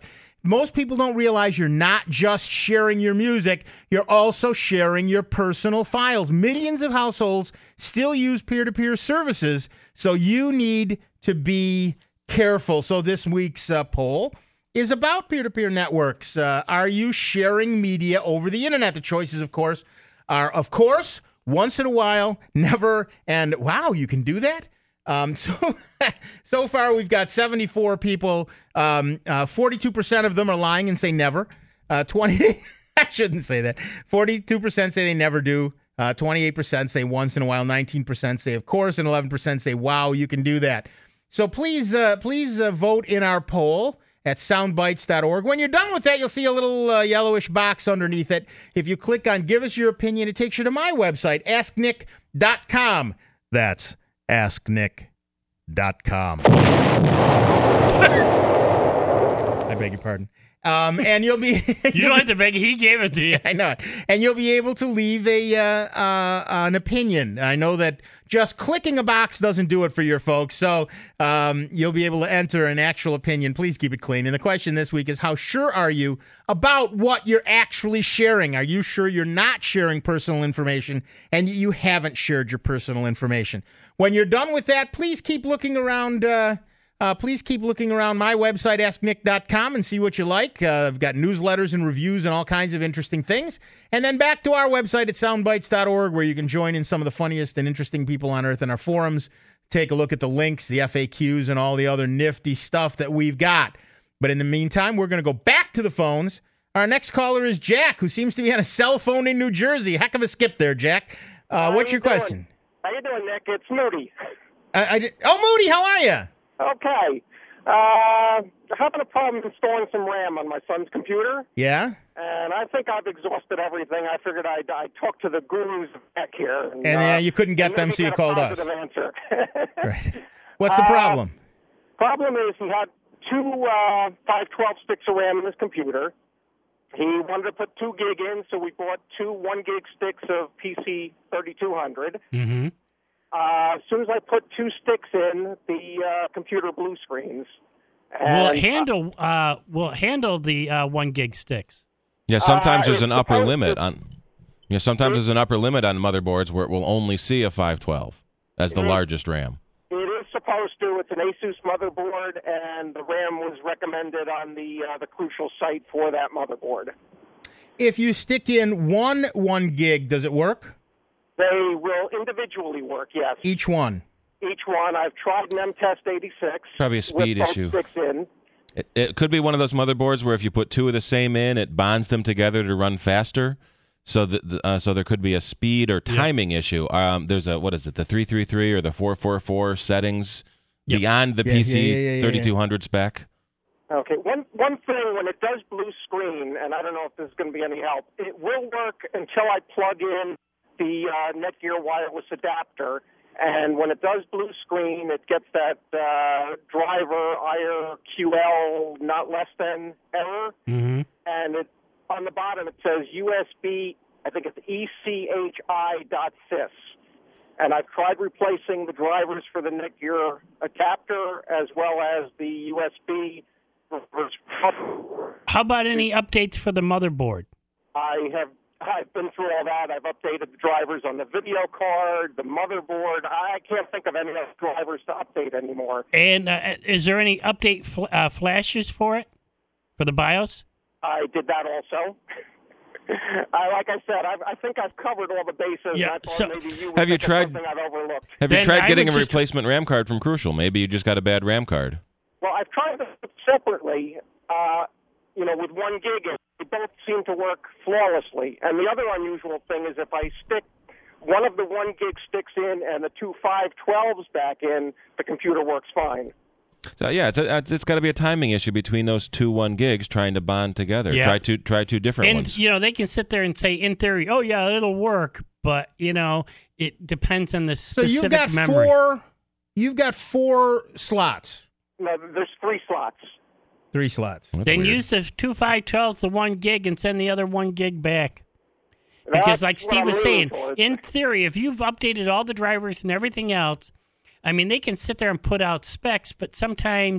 most people don't realize you're not just sharing your music, you're also sharing your personal files. Millions of households still use peer-to-peer services, so you need to be careful. So this week's poll is about peer-to-peer networks. Are you sharing media over the internet? The choices, of course, are, once in a while, never, and wow, you can do that? So far, we've got 74 people. 42% of them are lying and say never. 20, I shouldn't say that. 42% say they never do. 28% say once in a while. 19% say of course, and 11% say wow, you can do that. So please vote in our poll at soundbites.org. When you're done with that, you'll see a little yellowish box underneath it. If you click on Give Us Your Opinion, it takes you to my website, asknick.com. That's asknick.com. I beg your pardon. And you'll be... You don't have to beg. He gave it to you. I know it. And you'll be able to leave an opinion. I know that just clicking a box doesn't do it for your folks, so you'll be able to enter an actual opinion. Please keep it clean. And the question this week is, how sure are you about what you're actually sharing? Are you sure you're not sharing personal information and you haven't shared your personal information? When you're done with that, please keep looking around... please keep looking around my website, asknick.com, and see what you like. I've got newsletters and reviews and all kinds of interesting things. And then back to our website at soundbites.org, where you can join in some of the funniest and interesting people on earth in our forums. Take a look at the links, the FAQs, and all the other nifty stuff that we've got. But in the meantime, we're going to go back to the phones. Our next caller is Jack, who seems to be on a cell phone in New Jersey. Heck of a skip there, Jack. What's your question? How you doing, Nick? It's Moody. Moody, how are you? Okay. Having a problem installing some RAM on my son's computer. Yeah? And I think I've exhausted everything. I figured I'd talk to the gurus back here. And you couldn't get them, so you called us. Answer. Right. What's the problem? Problem is he had two 512 sticks of RAM in his computer. He wanted to put 2 gig in, so we bought two 1 gig sticks of PC 3200. Mm-hmm. As soon as I put 2 sticks in, the computer blue screens. Will it handle the 1 gig sticks? Yeah, sometimes there's an upper limit on. Yeah, sometimes there's an upper limit on motherboards where it will only see a 512 as the largest RAM. It is supposed to. It's an Asus motherboard, and the RAM was recommended on the Crucial site for that motherboard. If you stick in one 1 gig, does it work? They will individually work, yes. Each one? Each one. I've tried an M-Test 86. Probably a speed issue. With 6 in. It could be one of those motherboards where if you put 2 of the same in, it bonds them together to run faster. So so there could be a speed or timing issue. There's the 333 or the 444 settings beyond the PC 3200 spec. Okay. One thing, when it does blue screen, and I don't know if this is going to be any help, it will work until I plug in the Netgear wireless adapter, and when it does blue screen, it gets that driver IRQL not less than error, and on the bottom it says USB, I think it's ECHI.sys, and I've tried replacing the drivers for the Netgear adapter as well as the USB. How about any updates for the motherboard? I've been through all that. I've updated the drivers on the video card, the motherboard. I can't think of any other drivers to update anymore. And is there any update flashes for it, for the BIOS? I did that also. Like I said, I think I've covered all the bases. Yeah. So maybe you have you tried? I've overlooked. Have you tried getting a replacement RAM card from Crucial? Maybe you just got a bad RAM card. Well, I've tried this separately. With 1 gig, they both seem to work flawlessly. And the other unusual thing is if I stick one of the 1 gig sticks in and the two 512s back in, the computer works fine. So yeah, it's got to be a timing issue between those two 1 gigs trying to bond together. Yeah. Try two different ones. And they can sit there and say in theory, oh yeah, it'll work, but it depends on the specific memory. You've got 4 slots. No, there's 3 slots. 3 slots. Then weird. Use the two 512s, the 1 gig, and send the other 1 gig back. Because like Steve was saying, in theory, if you've updated all the drivers and everything else, I mean, they can sit there and put out specs, but sometimes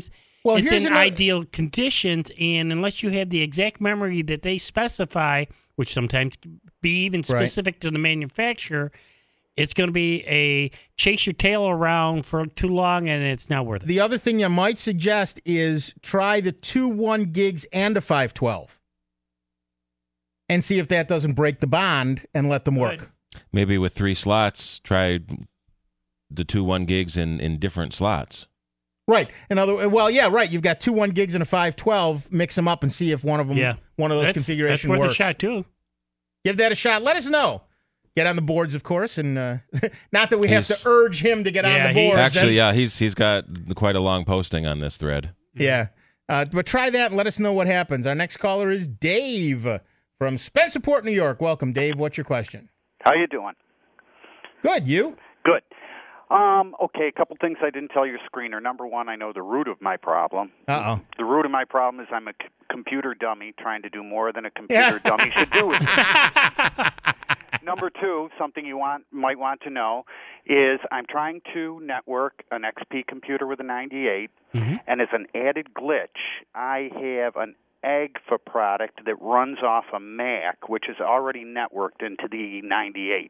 Well, it's here's in another- ideal conditions, and unless you have the exact memory that they specify, which sometimes can be even specific to the manufacturer, it's going to be a chase your tail around for too long, and it's not worth it. The other thing you might suggest is try the 2 1 gigs and a 512 and see if that doesn't break the bond and let them work. Maybe with 3 slots, try the 2 1 gigs in different slots. Right. Right. You've got 2 1 gigs and a 512. Mix them up and see if one of those configurations worth works. a shot too. Give that a shot. Let us know. Get on the boards, of course, and not that we have to urge him to get on the boards. Actually, he's got quite a long posting on this thread. Yeah. But try that and let us know what happens. Our next caller is Dave from Spencerport, New York. Welcome, Dave. What's your question? How you doing? Good. You? Good. Okay, a couple things I didn't tell your screener. Number one, I know the root of my problem. Uh-oh. The root of my problem is I'm a computer dummy trying to do more than a computer dummy should do. Number two, something you might want to know is I'm trying to network an XP computer with a 98, and as an added glitch, I have an AGFA product that runs off a Mac, which is already networked into the 98.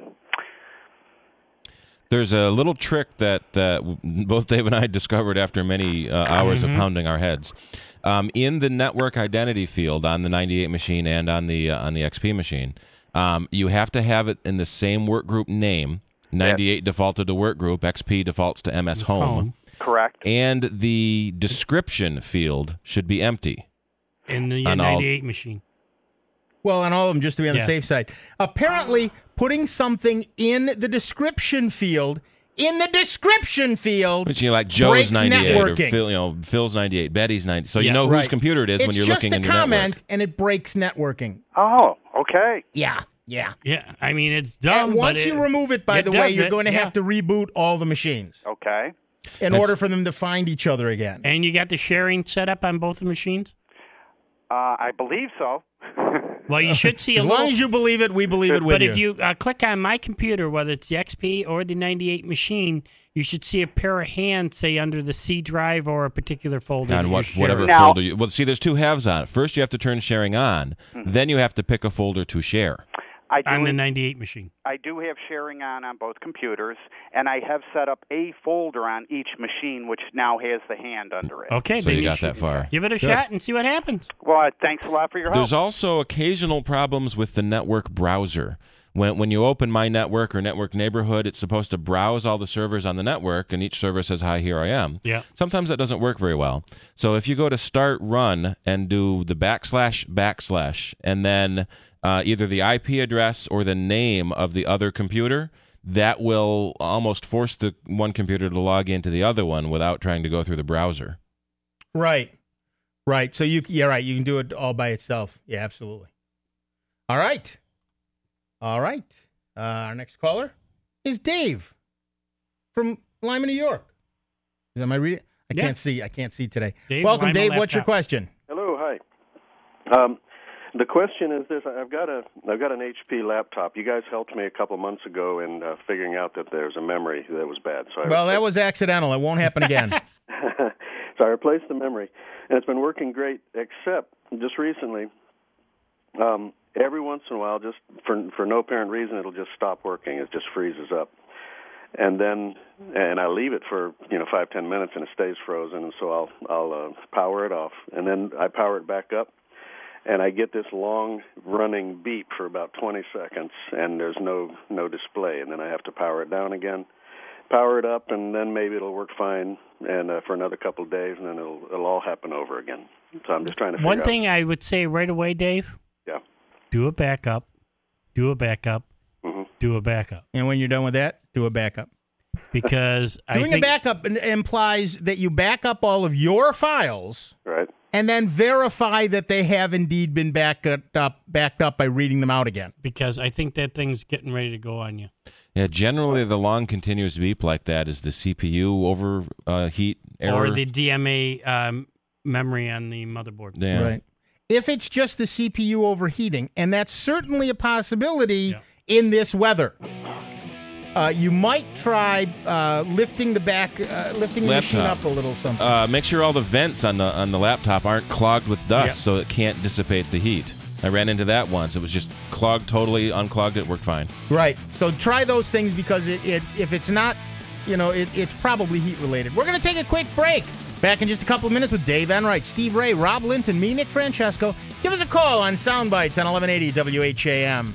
There's a little trick that both Dave and I discovered after many hours of pounding our heads. In the network identity field on the 98 machine and on the XP machine, you have to have it in the same workgroup name. 98 defaulted to workgroup, XP defaults to MS Home. Correct. And the description field should be empty. In the 98 machine. Well, on all of them, just to be on the safe side. Apparently, putting something in the description field, which, like Joe's 98 or Phil's 98, Betty's 98. So you know whose computer it is when you're looking in your network. It's just a comment, and it breaks networking. Oh, okay. Yeah. I mean, it's dumb. And once you remove it, by the way, you're going to have to reboot all the machines. Okay. In order for them to find each other again. And you got the sharing set up on both the machines? I believe so. Well, you should see as long as you believe it, we believe it with but you. But if you click on my computer, whether it's the XP or the 98 machine, you should see a pair of hands, say, under the C drive or a particular folder. On whatever folder you... Well, see, there's two halves on it. First, you have to turn sharing on. Then you have to pick a folder to share. On the 98 machine. I do have sharing on both computers, and I have set up a folder on each machine, which now has the hand under it. Okay, so you got that far. Give it a shot and see what happens. Well, thanks a lot for your help. There's also occasional problems with the network browser. When you open My Network or Network Neighborhood, it's supposed to browse all the servers on the network, and each server says, "Hi, here I am." Yeah. Sometimes that doesn't work very well. So if you go to Start Run and do the // and then either the IP address or the name of the other computer, that will almost force the one computer to log into the other one without trying to go through the browser. Right. So you can do it all by itself. Yeah, absolutely. All right. Our next caller is Dave from Lima, New York. Am I reading? I can't see today. Welcome, Lima Dave. laptop. What's your question? Hello. Hi. The question is this: I've got an HP laptop. You guys helped me a couple months ago in figuring out that there's a memory that was bad. So that was accidental. It won't happen again. So I replaced the memory, and it's been working great, except just recently, every once in a while, just for no apparent reason, it'll just stop working. It just freezes up. And I leave it for 5-10 minutes, and it stays frozen. And so I'll power it off, and then I power it back up. And I get this long running beep for about 20 seconds, and there's no display. And then I have to power it down again, power it up, and then maybe it'll work fine. And for another couple of days, and then it'll all happen over again. So I'm just trying to figure out. One thing I would say right away, Dave. Yeah. Do a backup. Do a backup. Mm-hmm. Do a backup. And when you're done with that, do a backup. Because doing a backup implies that you back up all of your files. Right. And then verify that they have indeed been backed up by reading them out again. Because I think that thing's getting ready to go on you. Yeah, generally the long continuous beep like that is the CPU overheat error. Or the DMA memory on the motherboard. Yeah. Right. If it's just the CPU overheating, and that's certainly a possibility in this weather. you might try lifting the machine up a little something. Make sure all the vents on the laptop aren't clogged with dust, so it can't dissipate the heat. I ran into that once. It was just clogged, totally unclogged. It worked fine. Right. So try those things because if it's not, it's probably heat related. We're going to take a quick break. Back in just a couple of minutes with Dave Enright, Steve Ray, Rob Linton, me, Nick Francesco. Give us a call on Soundbites on 1180 WHAM.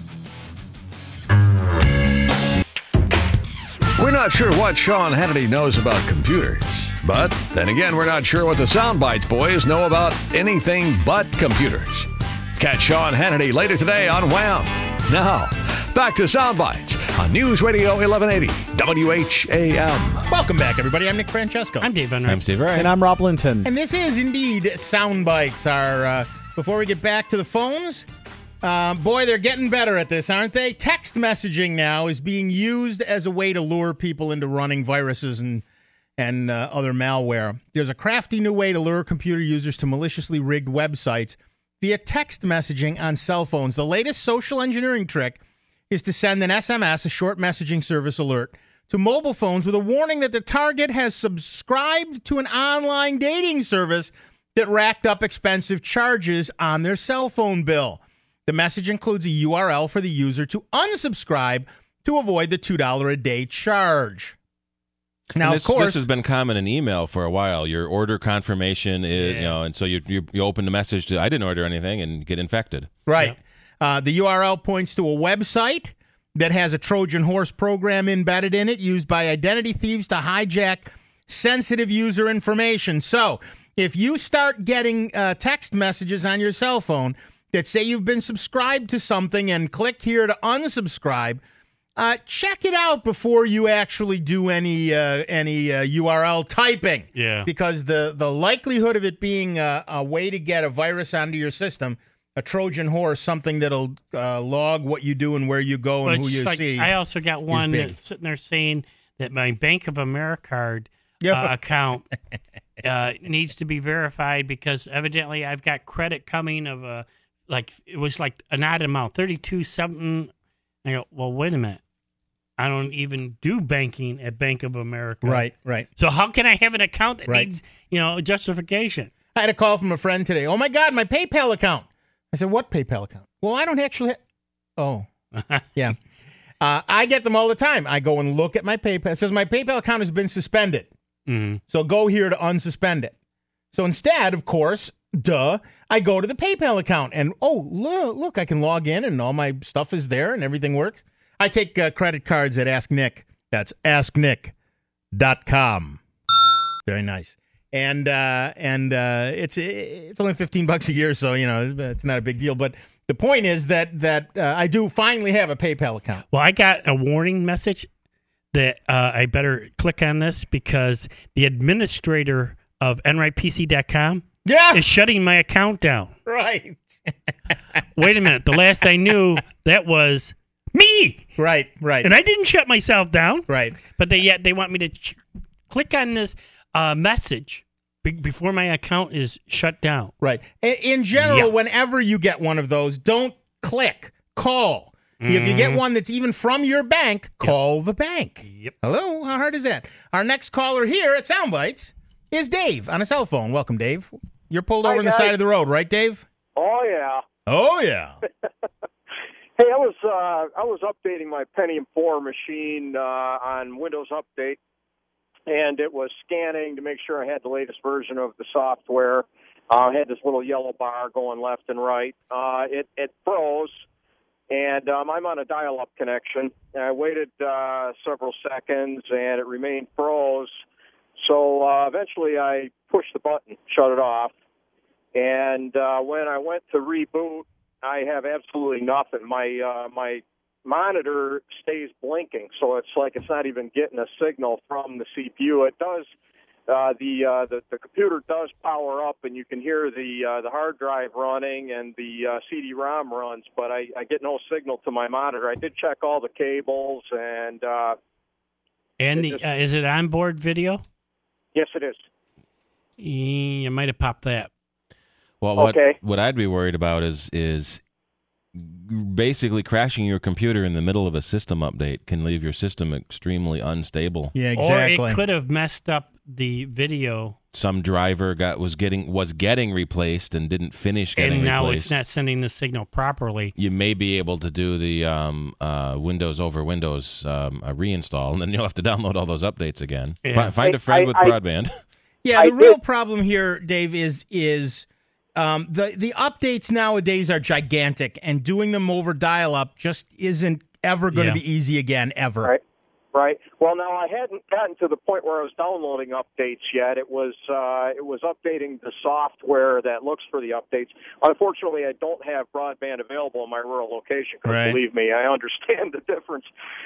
We're not sure what Sean Hannity knows about computers, but then again, we're not sure what the Soundbites boys know about anything but computers. Catch Sean Hannity later today on Wham! Now, back to Soundbites on News Radio 1180 WHAM. Welcome back, everybody. I'm Nick Francesco. I'm Dave Enright. I'm Steve Ray. And I'm Rob Linton. And this is indeed Soundbites. Before we get back to the phones, boy, they're getting better at this, aren't they? Text messaging now is being used as a way to lure people into running viruses and other malware. There's a crafty new way to lure computer users to maliciously rigged websites via text messaging on cell phones. The latest social engineering trick is to send an SMS, a short messaging service alert, to mobile phones with a warning that the target has subscribed to an online dating service that racked up expensive charges on their cell phone bill. The message includes a URL for the user to unsubscribe to avoid the $2 a day charge. Now, this has been common in email for a while. Your order confirmation is, and so you open the message to, I didn't order anything, and get infected. Right. Yeah. The URL points to a website that has a Trojan horse program embedded in it used by identity thieves to hijack sensitive user information. So if you start getting text messages on your cell phone that say you've been subscribed to something and click here to unsubscribe, check it out before you actually do any URL typing. Yeah. Because the likelihood of it being a way to get a virus onto your system, a Trojan horse, something that'll log what you do and where you go and who you see. I also got one that's sitting there saying that my Bank of America account needs to be verified because evidently I've got credit coming of it was like an odd amount, 32 something. I go, well, wait a minute. I don't even do banking at Bank of America. Right. So how can I have an account that needs, justification? I had a call from a friend today. Oh, my God, my PayPal account. I said, what PayPal account? Well, I don't actually Oh, yeah. I get them all the time. I go and look at my PayPal. It says my PayPal account has been suspended. Mm-hmm. So go here to unsuspend it. So instead, of course, I go to the PayPal account and, look, I can log in and all my stuff is there and everything works. I take credit cards at Ask Nick. That's asknick.com. Very nice. And it's only $15 a year, so, it's not a big deal. But the point is that I do finally have a PayPal account. Well, I got a warning message that I better click on this because the administrator of NRightPC.com is shutting my account down. Right. Wait a minute. The last I knew, that was me. Right. And I didn't shut myself down. Right. But they want me to click on this message before my account is shut down. Right. In general, whenever you get one of those, don't click. Call. If you get one that's even from your bank, call the bank. Yep. Hello? How hard is that? Our next caller here at Soundbites is Dave on a cell phone. Welcome, Dave. You're pulled over on the side of the road, right, Dave? Oh, yeah. Oh, yeah. Hey, I was updating my Pentium 4 machine on Windows Update, and it was scanning to make sure I had the latest version of the software. I had this little yellow bar going left and right. It froze, and I'm on a dial-up connection. I waited several seconds, and it remained froze. So eventually I pushed the button, shut it off, and when I went to reboot, I have absolutely nothing. My monitor stays blinking, so it's like it's not even getting a signal from the CPU. It does. The computer does power up, and you can hear the hard drive running and the CD-ROM runs, but I get no signal to my monitor. I did check all the cables, and is it onboard video? Yes, it is. You might have popped that. Well, what I'd be worried about is basically crashing your computer in the middle of a system update can leave your system extremely unstable. Yeah, exactly. Or it could have messed up the video. Some driver was getting replaced and didn't finish getting replaced. And now it's not sending the signal properly. You may be able to do the Windows over Windows reinstall, and then you'll have to download all those updates again. Yeah. Find a friend with broadband. Yeah, the real problem here, Dave, is the updates nowadays are gigantic, and doing them over dial-up just isn't ever going to be easy again, ever. Right. Well, now I hadn't gotten to the point where I was downloading updates yet. It was updating the software that looks for the updates. Unfortunately, I don't have broadband available in my rural location. Because believe me, I understand the difference.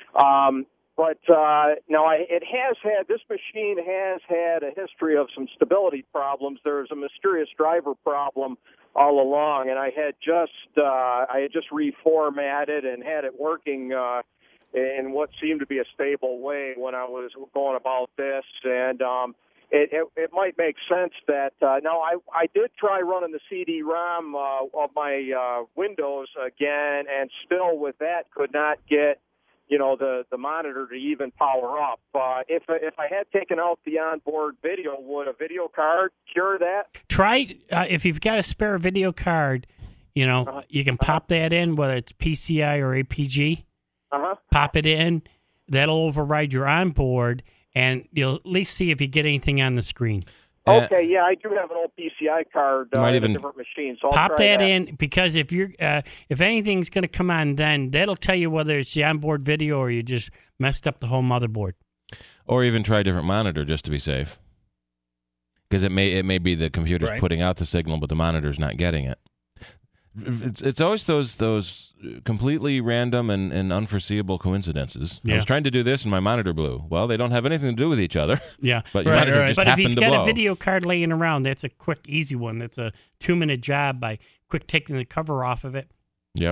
But now this machine has had a history of some stability problems. There's a mysterious driver problem all along, and I had just reformatted and had it working in what seemed to be a stable way when I was going about this, and it might make sense that now I did try running the CD-ROM of my Windows again, and still with that could not get the monitor to even power up. If I had taken out the onboard video, would a video card cure that? Try if you've got a spare video card, you can pop that in, whether it's PCI or APG. Pop it in. That'll override your onboard, and you'll at least see if you get anything on the screen. Okay, yeah, I do have an old PCI card in a different machine, so I'll pop try that in, because if anything's going to come on, then that'll tell you whether it's the onboard video or you just messed up the whole motherboard. Or even try a different monitor just to be safe, because it may be the computer's putting out the signal, but the monitor's not getting it. It's always those completely random and unforeseeable coincidences. Yeah. I was trying to do this and my monitor blew. Well, they don't have anything to do with each other. Yeah, but your monitor just happened to blow. But if he's got a video card laying around, that's a quick, easy one. That's a 2-minute job by quick taking the cover off of it. Yep.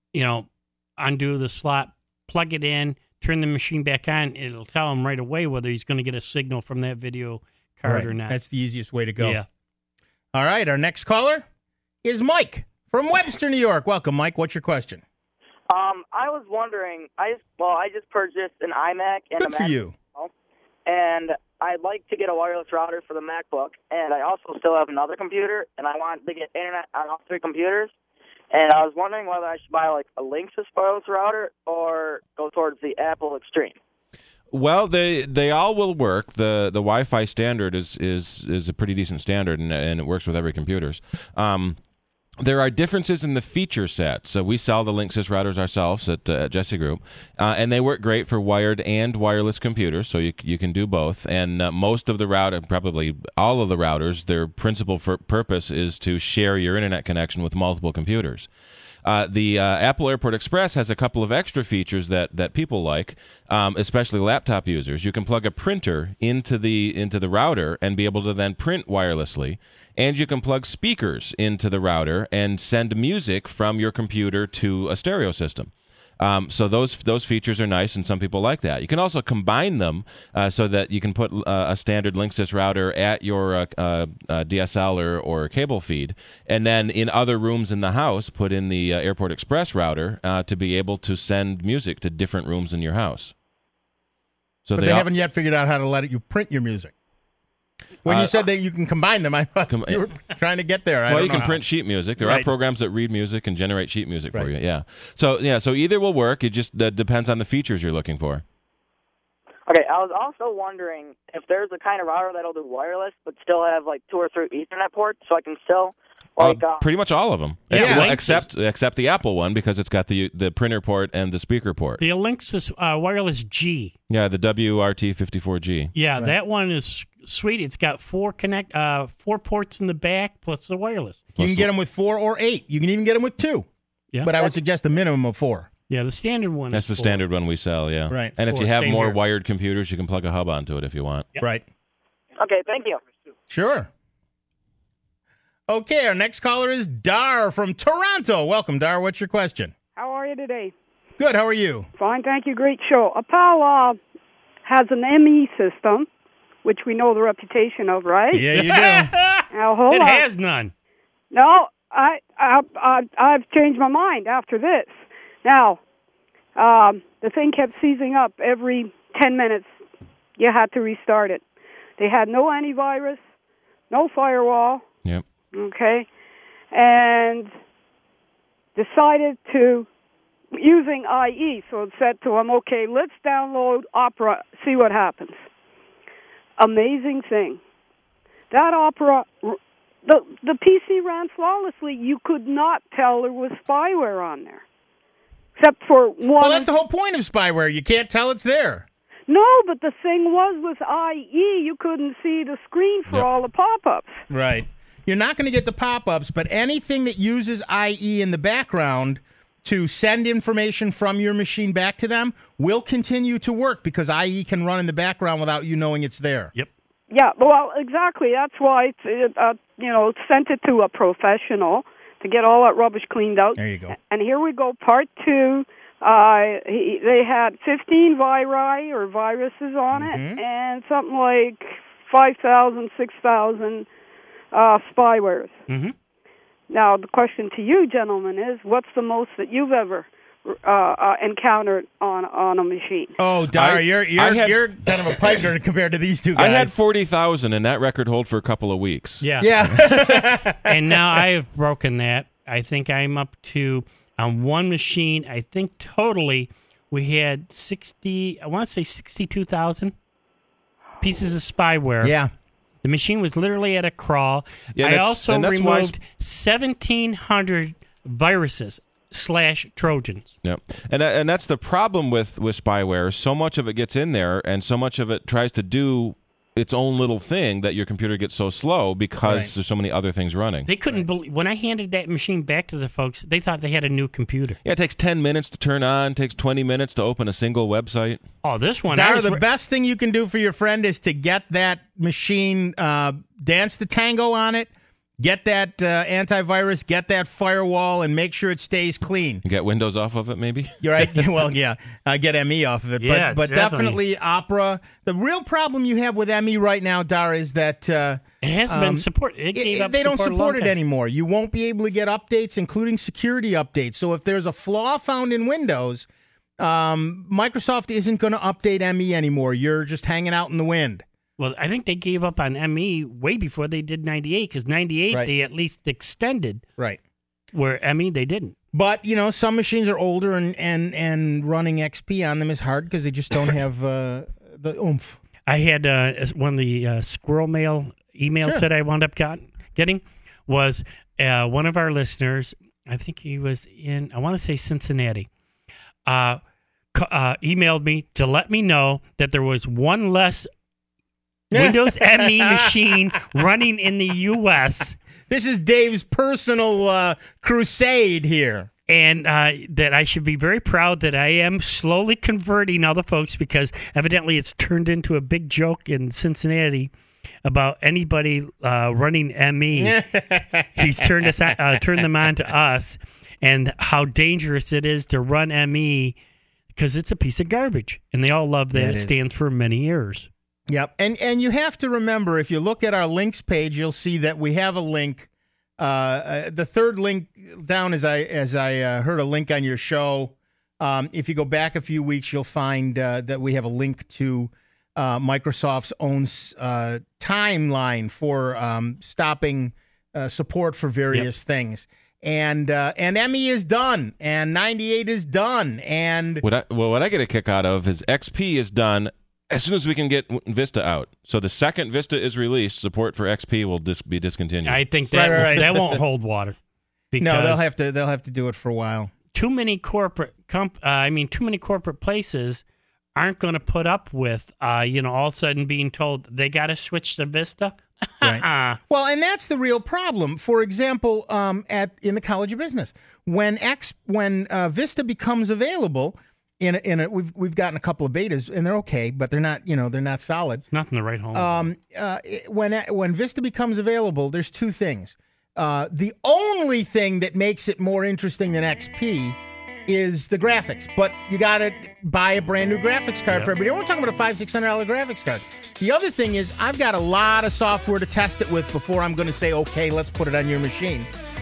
Undo the slot, plug it in, turn the machine back on. It'll tell him right away whether he's going to get a signal from that video card or not. That's the easiest way to go. Yeah. All right, our next caller is Mike from Webster, New York. Welcome, Mike. What's your question? I was wondering, I just purchased an iMac and Good a for you. And I'd like to get a wireless router for the MacBook, and I also still have another computer, and I want to get internet on all 3 computers. And I was wondering whether I should buy a Linksys wireless router or go towards the Apple Extreme. Well, they all will work. The Wi-Fi standard is a pretty decent standard, and it works with every computers. There are differences in the feature set. So we sell the Linksys routers ourselves at Jesse Group, and they work great for wired and wireless computers, so you can do both. And most of the probably all of the routers, their principal purpose is to share your internet connection with multiple computers. The Apple Airport Express has a couple of extra features that people like, especially laptop users. You can plug a printer into the router and be able to then print wirelessly, and you can plug speakers into the router and send music from your computer to a stereo system. So those features are nice, and some people like that. You can also combine them so that you can put a standard Linksys router at your DSL or cable feed, and then in other rooms in the house, put in the Airport Express router to be able to send music to different rooms in your house. So but they haven't yet figured out how to let you print your music. When you said that you can combine them, I thought you were trying to get there. Well, you can print sheet music. There are programs that read music and generate sheet music for you. Yeah. So either will work. It just depends on the features you're looking for. Okay, I was also wondering if there's a kind of router that'll do wireless but still have 2 or 3 Ethernet ports, so I can still pretty much all of them, except the Apple one, because it's got the printer port and the speaker port. The Linksys Wireless G. Yeah, the WRT54G. Yeah, that one is sweet. It's got 4 ports in the back plus the wireless. You can get them with 4 or 8. You can even get them with 2. Yeah, but I would suggest a minimum of 4. Yeah, the standard one. That's the standard one we sell. Yeah, right. And if you have more wired computers, you can plug a hub onto it if you want. Yep. Right. Okay, thank you. Sure. Okay, our next caller is Dar from Toronto. Welcome, Dar. What's your question? How are you today? Good. How are you? Fine, thank you. Great show. Appel has an ME system, which we know the reputation of, right? Yeah, you do. Now, hold on. It has none. No, I've changed my mind after this. Now, the thing kept seizing up every 10 minutes. You had to restart it. They had no antivirus, no firewall. Yep. Okay, and decided to using IE. So it said to them, "Okay, let's download Opera, see what happens." Amazing thing. That Opera, the PC ran flawlessly. You could not tell there was spyware on there, except for one. Well, that's the whole point of spyware. You can't tell it's there. No, but the thing was with IE, you couldn't see the screen for all the pop-ups. Right. You're not going to get the pop-ups, but anything that uses IE in the background to send information from your machine back to them will continue to work because IE can run in the background without you knowing it's there. Yep. Yeah, well, exactly. That's why it sent it to a professional to get all that rubbish cleaned out. There you go. And here we go, part 2. They had 15 viri or viruses on it, and something like 5,000, 6,000 spywares. Mm-hmm. Now, the question to you, gentlemen, is what's the most that you've ever encountered on a machine? Oh, Dara, you're kind of a piper compared to these two guys. I had 40,000, and that record hold for a couple of weeks. Yeah. And now I have broken that. I think I'm up to, on one machine, I think totally we had 62,000 pieces of spyware. Yeah. The machine was literally at a crawl. Yeah, I also removed 1,700 viruses / Trojans. Yep. And that's the problem with spyware. So much of it gets in there, and so much of it tries to do its own little thing that your computer gets so slow because there's so many other things running. They couldn't believe, when I handed that machine back to the folks, they thought they had a new computer. Yeah, it takes 10 minutes to turn on, takes 20 minutes to open a single website. Oh, this one. Dara, the best thing you can do for your friend is to get that machine, dance the tango on it, get that antivirus, get that firewall, and make sure it stays clean. Get Windows off of it, maybe? You're right. Well, yeah. Get ME off of it. Yeah, but definitely Opera. The real problem you have with ME right now, Dara, is that it hasn't been supported. It gave up they don't support support a long it time. anymore. You won't be able to get updates, including security updates. So if there's a flaw found in Windows, Microsoft isn't going to update ME anymore. You're just hanging out in the wind. Well, I think they gave up on ME way before they did 98, because 98 they at least extended. Right. Where ME, they didn't. But, some machines are older and running XP on them is hard because they just don't have the oomph. I had one of the squirrel mail emails that I wound up getting was one of our listeners, I think he was in, I want to say Cincinnati, emailed me to let me know that there was one less Windows ME machine running in the U.S. This is Dave's personal crusade here. And that I should be very proud that I am slowly converting other folks, because evidently it's turned into a big joke in Cincinnati about anybody running ME. He's turned them on to us, and how dangerous it is to run ME, because it's a piece of garbage. And they all love that it stands for many errors. Yep, and you have to remember, if you look at our links page, you'll see that we have a link. The third link down, as I heard a link on your show. If you go back a few weeks, you'll find that we have a link to Microsoft's own timeline for stopping support for various things. And ME is done, and 98 is done, and what I get a kick out of is XP is done as soon as we can get Vista out. So the second Vista is released, support for XP will be discontinued. I think that that won't hold water. No, they'll have to do it for a while. Too many corporate places aren't going to put up with all of a sudden being told they got to switch to Vista. Right. Well, and that's the real problem. For example, in the College of Business, when Vista becomes available. We've gotten a couple of betas, and they're okay, but they're not solid. It's not in the right home. When Vista becomes available, there's two things. The only thing that makes it more interesting than XP is the graphics, but you got to buy a brand new graphics card for everybody. We're talking about a $500-$600 graphics card. The other thing is I've got a lot of software to test it with before I'm going to say, okay, let's put it on your machine.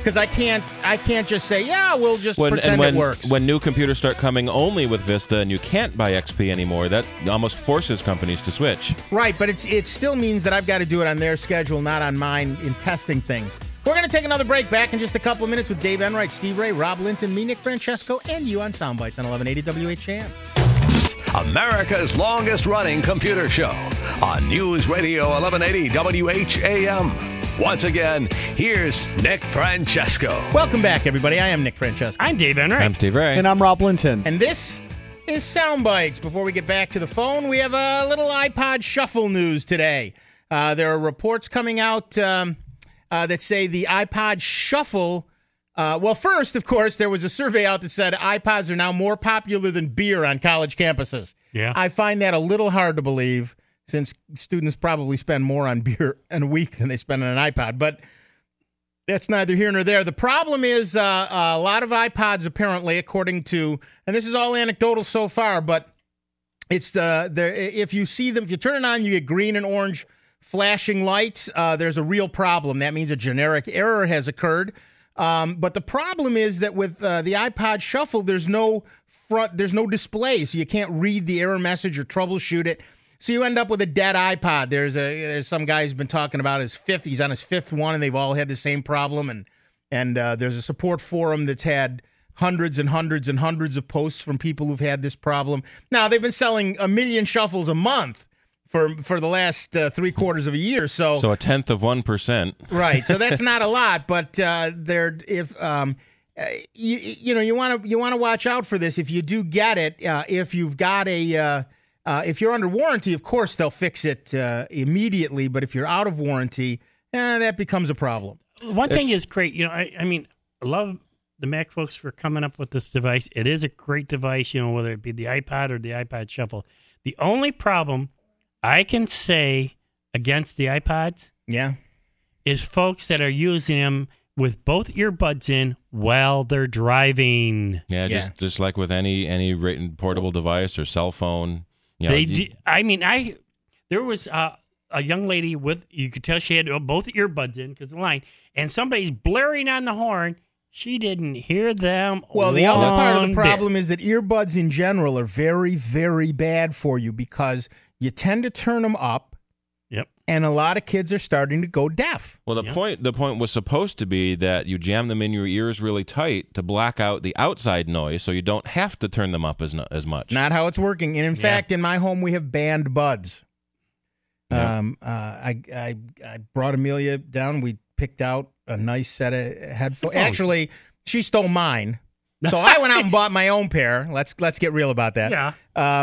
because I can't just say, yeah, we'll just pretend it works. When new computers start coming only with Vista and you can't buy XP anymore, that almost forces companies to switch. Right, but it still means that I've got to do it on their schedule, not on mine, in testing things. We're going to take another break. Back in just a couple of minutes with Dave Enright, Steve Ray, Rob Linton, me, Nick Francesco, and you on Soundbites on 1180 WHAM. America's longest-running computer show on News Radio 1180 WHAM. Once again, here's Nick Francesco. Welcome back, everybody. I am Nick Francesco. I'm Dave Enright. I'm Steve Ray. And I'm Rob Linton. And this is Soundbites. Before we get back to the phone, we have a little iPod Shuffle news today. There are reports coming out that say the iPod Shuffle... well, first, of course, there was a survey out that said iPods are now more popular than beer on college campuses. Yeah. I find that a little hard to believe, since students probably spend more on beer in a week than they spend on an iPod. But that's neither here nor there. The problem is a lot of iPods, apparently, according to, and this is all anecdotal so far, but it's if you see them, if you turn it on, you get green and orange flashing lights. There's a real problem. That means a generic error has occurred. But the problem is that with the iPod Shuffle, there's no display, so you can't read the error message or troubleshoot it. So you end up with a dead iPod. There's some guy who's been talking about his fifth. He's on his fifth one, and they've all had the same problem. And there's a support forum that's had hundreds and hundreds and hundreds of posts from people who've had this problem. Now, they've been selling 1 million shuffles a month for the last 3/4 of a year. So 1/10 of 1%. Right. So that's not a lot, but you want to watch out for this if you do get it. If you've got if you're under warranty, of course they'll fix it immediately. But if you're out of warranty, that becomes a problem. One thing is great. I mean, I love the Mac folks for coming up with this device. It is a great device. Whether it be the iPod or the iPod Shuffle. The only problem I can say against the iPods, is folks that are using them with both earbuds in while they're driving. Yeah, just like with any portable device or cell phone. There was a young lady with, you could tell she had both earbuds in because of the line, and somebody's blaring on the horn. She didn't hear them. Well, the other part of the problem is that earbuds in general are very, very bad for you because you tend to turn them up. Yep. And a lot of kids are starting to go deaf. Well, the point was supposed to be that you jam them in your ears really tight to block out the outside noise, so you don't have to turn them up as much. Not how it's working. And in fact, in my home, we have band buds. Yeah. I brought Amelia down. We picked out a nice set of headphones. Actually, she stole mine. So I went out and bought my own pair. Let's get real about that. Yeah.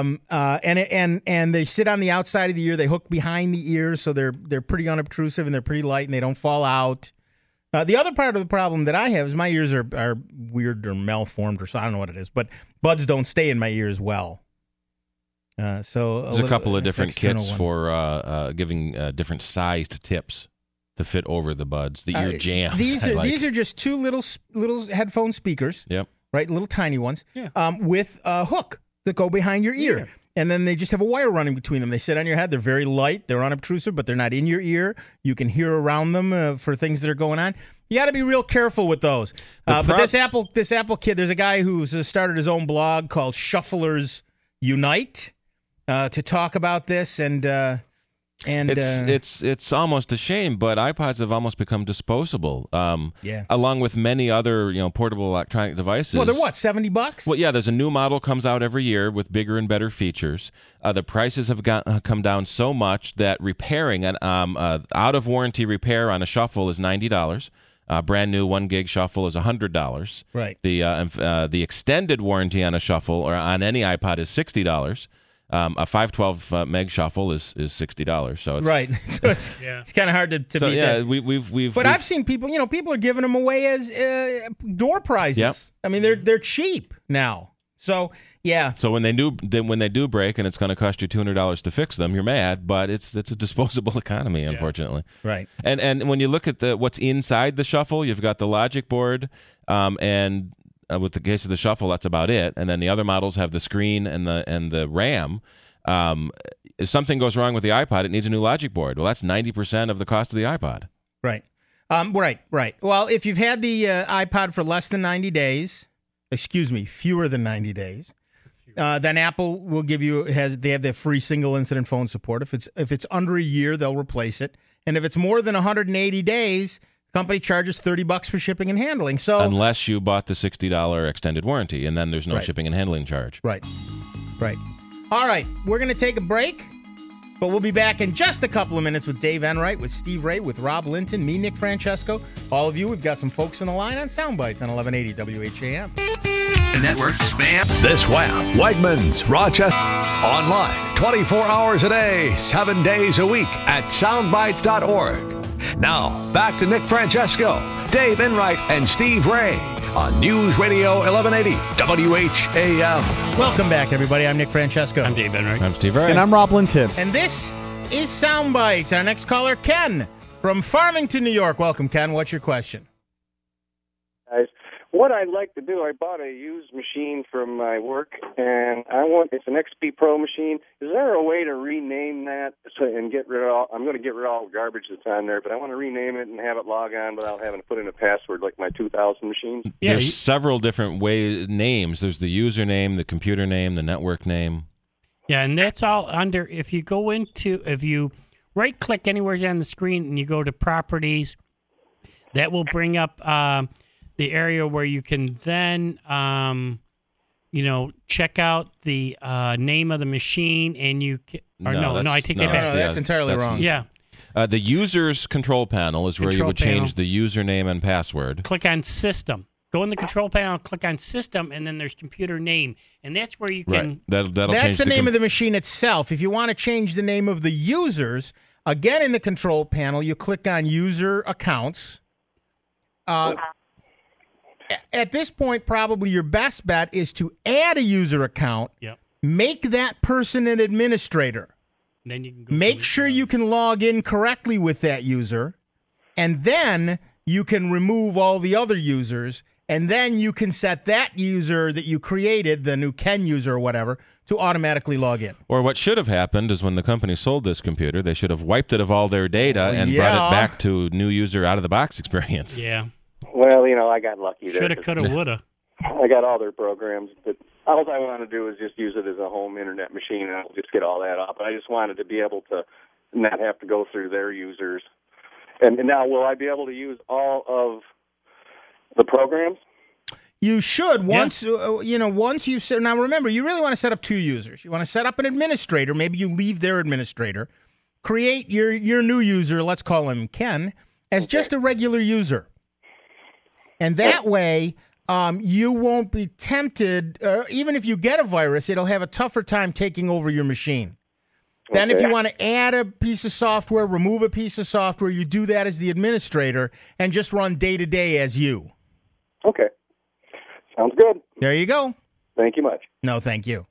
And they sit on the outside of the ear. They hook behind the ears, so they're pretty unobtrusive and they're pretty light and they don't fall out. The other part of the problem that I have is my ears are weird or malformed or so. I don't know what it is, but buds don't stay in my ears well. There's a couple of different kits for giving different sized tips to fit over the buds, the ear jams. These are just two little headphone speakers. Yep. Right, little tiny ones, with a hook that go behind your ear. Yeah. And then they just have a wire running between them. They sit on your head. They're very light. They're unobtrusive, but they're not in your ear. You can hear around them for things that are going on. You got to be real careful with those. But this Apple kid, there's a guy who's started his own blog called Shufflers Unite to talk about this, and it's almost a shame, but iPods have almost become disposable. Along with many other portable electronic devices. Well, they're what, $70? Well, yeah. There's a new model comes out every year with bigger and better features. The prices have come down so much that repairing an out of warranty repair on a Shuffle is $90. Brand new 1 gig Shuffle is $100. Right. The extended warranty on a Shuffle or on any iPod is $60. A 512 meg Shuffle is $60. So it's right. So it's kind of hard to beat that. We've. But I've seen people. People are giving them away as door prizes. Yep. I mean, they're cheap now. So yeah. So when they do break and it's going to cost you $200 to fix them, you're mad. But it's a disposable economy, unfortunately. Right. And when you look at what's inside the Shuffle, you've got the logic board, and with the case of the Shuffle, that's about it. And then the other models have the screen and the RAM. If something goes wrong with the iPod, it needs a new logic board. Well, that's 90% of the cost of the iPod. Right. Right. Well, if you've had the iPod for less than 90 days, fewer than 90 days, then Apple will give you they have their free single incident phone support. If it's under a year, they'll replace it, and if it's more than 180 days, the company charges $30 for shipping and handling. So unless you bought the $60 extended warranty, and then there's no shipping and handling charge. Right. All right, we're going to take a break. But we'll be back in just a couple of minutes with Dave Enright, with Steve Ray, with Rob Linton, me, Nick Francesco. All of you, we've got some folks on the line on Soundbites on 1180 WHAM. The network spam. This Wham, Wegmans, Rochester. Online, 24 hours a day, 7 days a week at soundbites.org. Now, back to Nick Francesco, Dave Enright, and Steve Ray on News Radio 1180 WHAM. Welcome back, everybody. I'm Nick Francesco. I'm Dave Enright. I'm Steve Ray. And I'm Rob Linton. And this is Soundbites. Our next caller, Ken from Farmington, New York. Welcome, Ken. What's your question? Guys, what I'd like to do, I bought a used machine from my work, and it's an XP Pro machine. Is there a way to rename that and get rid of all? I'm going to get rid of all the garbage that's on there, but I want to rename it and have it log on without having to put in a password like my 2000 machines. Yeah, there's several different names. There's the username, the computer name, the network name. Yeah, and that's all under. If you right click anywhere on the screen and you go to properties, that will bring up the area where you can then, check out the name of the machine, and I take that back. No, that's entirely wrong. Yeah. The user's control panel is where you would change the username and password. Click on System. Go in the control panel, click on System, and then there's Computer Name, and that's where you can. Right. That'll that's change the name of the machine itself. If you want to change the name of the users, again in the control panel, you click on User Accounts. At this point, probably your best bet is to add a user account, make that person an administrator. Then you can go make sure you can log in correctly with that user, and then you can remove all the other users, and then you can set that user that you created, the new Ken user or whatever, to automatically log in. Or what should have happened is when the company sold this computer, they should have wiped it of all their data and brought it back to new user out-of-the-box experience. Yeah. Well, I got lucky there. Shoulda, coulda, woulda. I got all their programs, but all I want to do is just use it as a home internet machine, and I'll just get all that off. But I just wanted to be able to not have to go through their users. And now, will I be able to use all of the programs? You should once you set. Now, remember, you really want to set up two users. You want to set up an administrator. Maybe you leave their administrator. Create your new user. Let's call him Ken as just a regular user. And that way, you won't be tempted, even if you get a virus, it'll have a tougher time taking over your machine. Then if you want to add a piece of software, remove a piece of software, you do that as the administrator and just run day-to-day as you. Okay. Sounds good. There you go. Thank you much. No, thank you.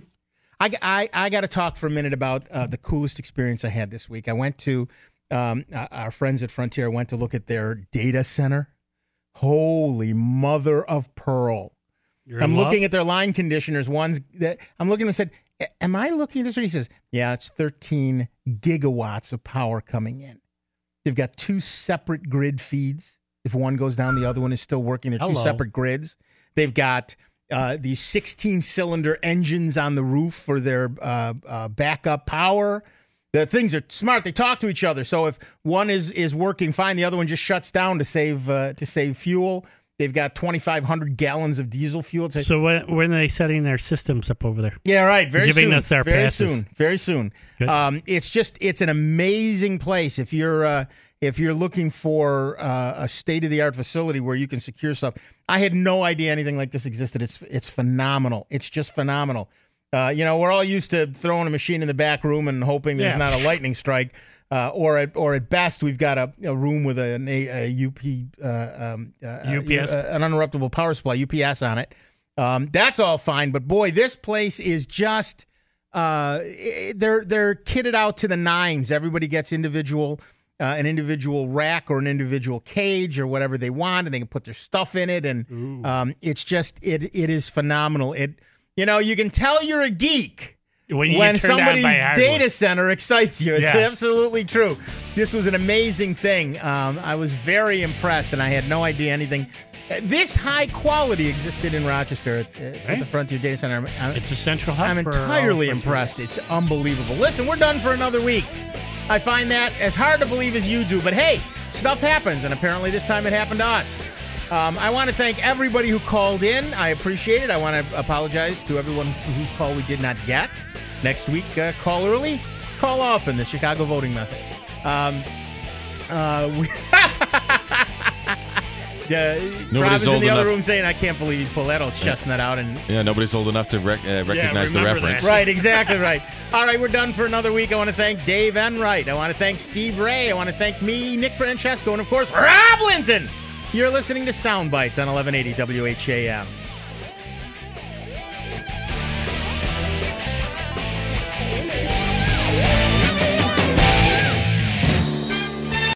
I got to talk for a minute about the coolest experience I had this week. I went to our friends at Frontier. I went to look at their data center. Holy mother of pearl. I'm looking at their line conditioners. One's that I'm looking and said, am I looking at this? He says, yeah, it's 13 gigawatts of power coming in. They've got two separate grid feeds. If one goes down, the other one is still working. They're two separate grids. They've got these 16-cylinder engines on the roof for their backup power. The things are smart. They talk to each other. So if one is working fine, the other one just shuts down to save fuel. They've got 2,500 gallons of diesel fuel. So when are they setting their systems up over there? Yeah, right. Very giving soon. Us our very passes. soon. Very soon. It's an amazing place. If you're looking for a state-of-the-art facility where you can secure stuff, I had no idea anything like this existed. It's phenomenal. It's just phenomenal. We're all used to throwing a machine in the back room and hoping there's not a lightning strike. Or at best, we've got a room with an UPS, an uninterruptible power supply, UPS on it. That's all fine, but boy, this place is just they're kitted out to the nines. Everybody gets an individual rack or an individual cage or whatever they want, and they can put their stuff in it. And it's just it is phenomenal. You can tell you're a geek when somebody's data center excites you. It's absolutely true. This was an amazing thing. I was very impressed, and I had no idea anything. This high quality existed in Rochester. It's at the Frontier Data Center. It's a central hub. I'm entirely impressed. It's unbelievable. Listen, we're done for another week. I find that as hard to believe as you do. But hey, stuff happens, and apparently this time it happened to us. I want to thank everybody who called in. I appreciate it. I want to apologize to everyone whose call we did not get. Next week, call early, call often, the Chicago voting method. Rob is in the other room saying, I can't believe he pulled that old chestnut out. And nobody's old enough to recognize the reference. Right, exactly right. All right, we're done for another week. I want to thank Dave Enright. I want to thank Steve Ray. I want to thank me, Nick Francesco, and, of course, Rob Linton. You're listening to Sound Bites on 1180 WHAM.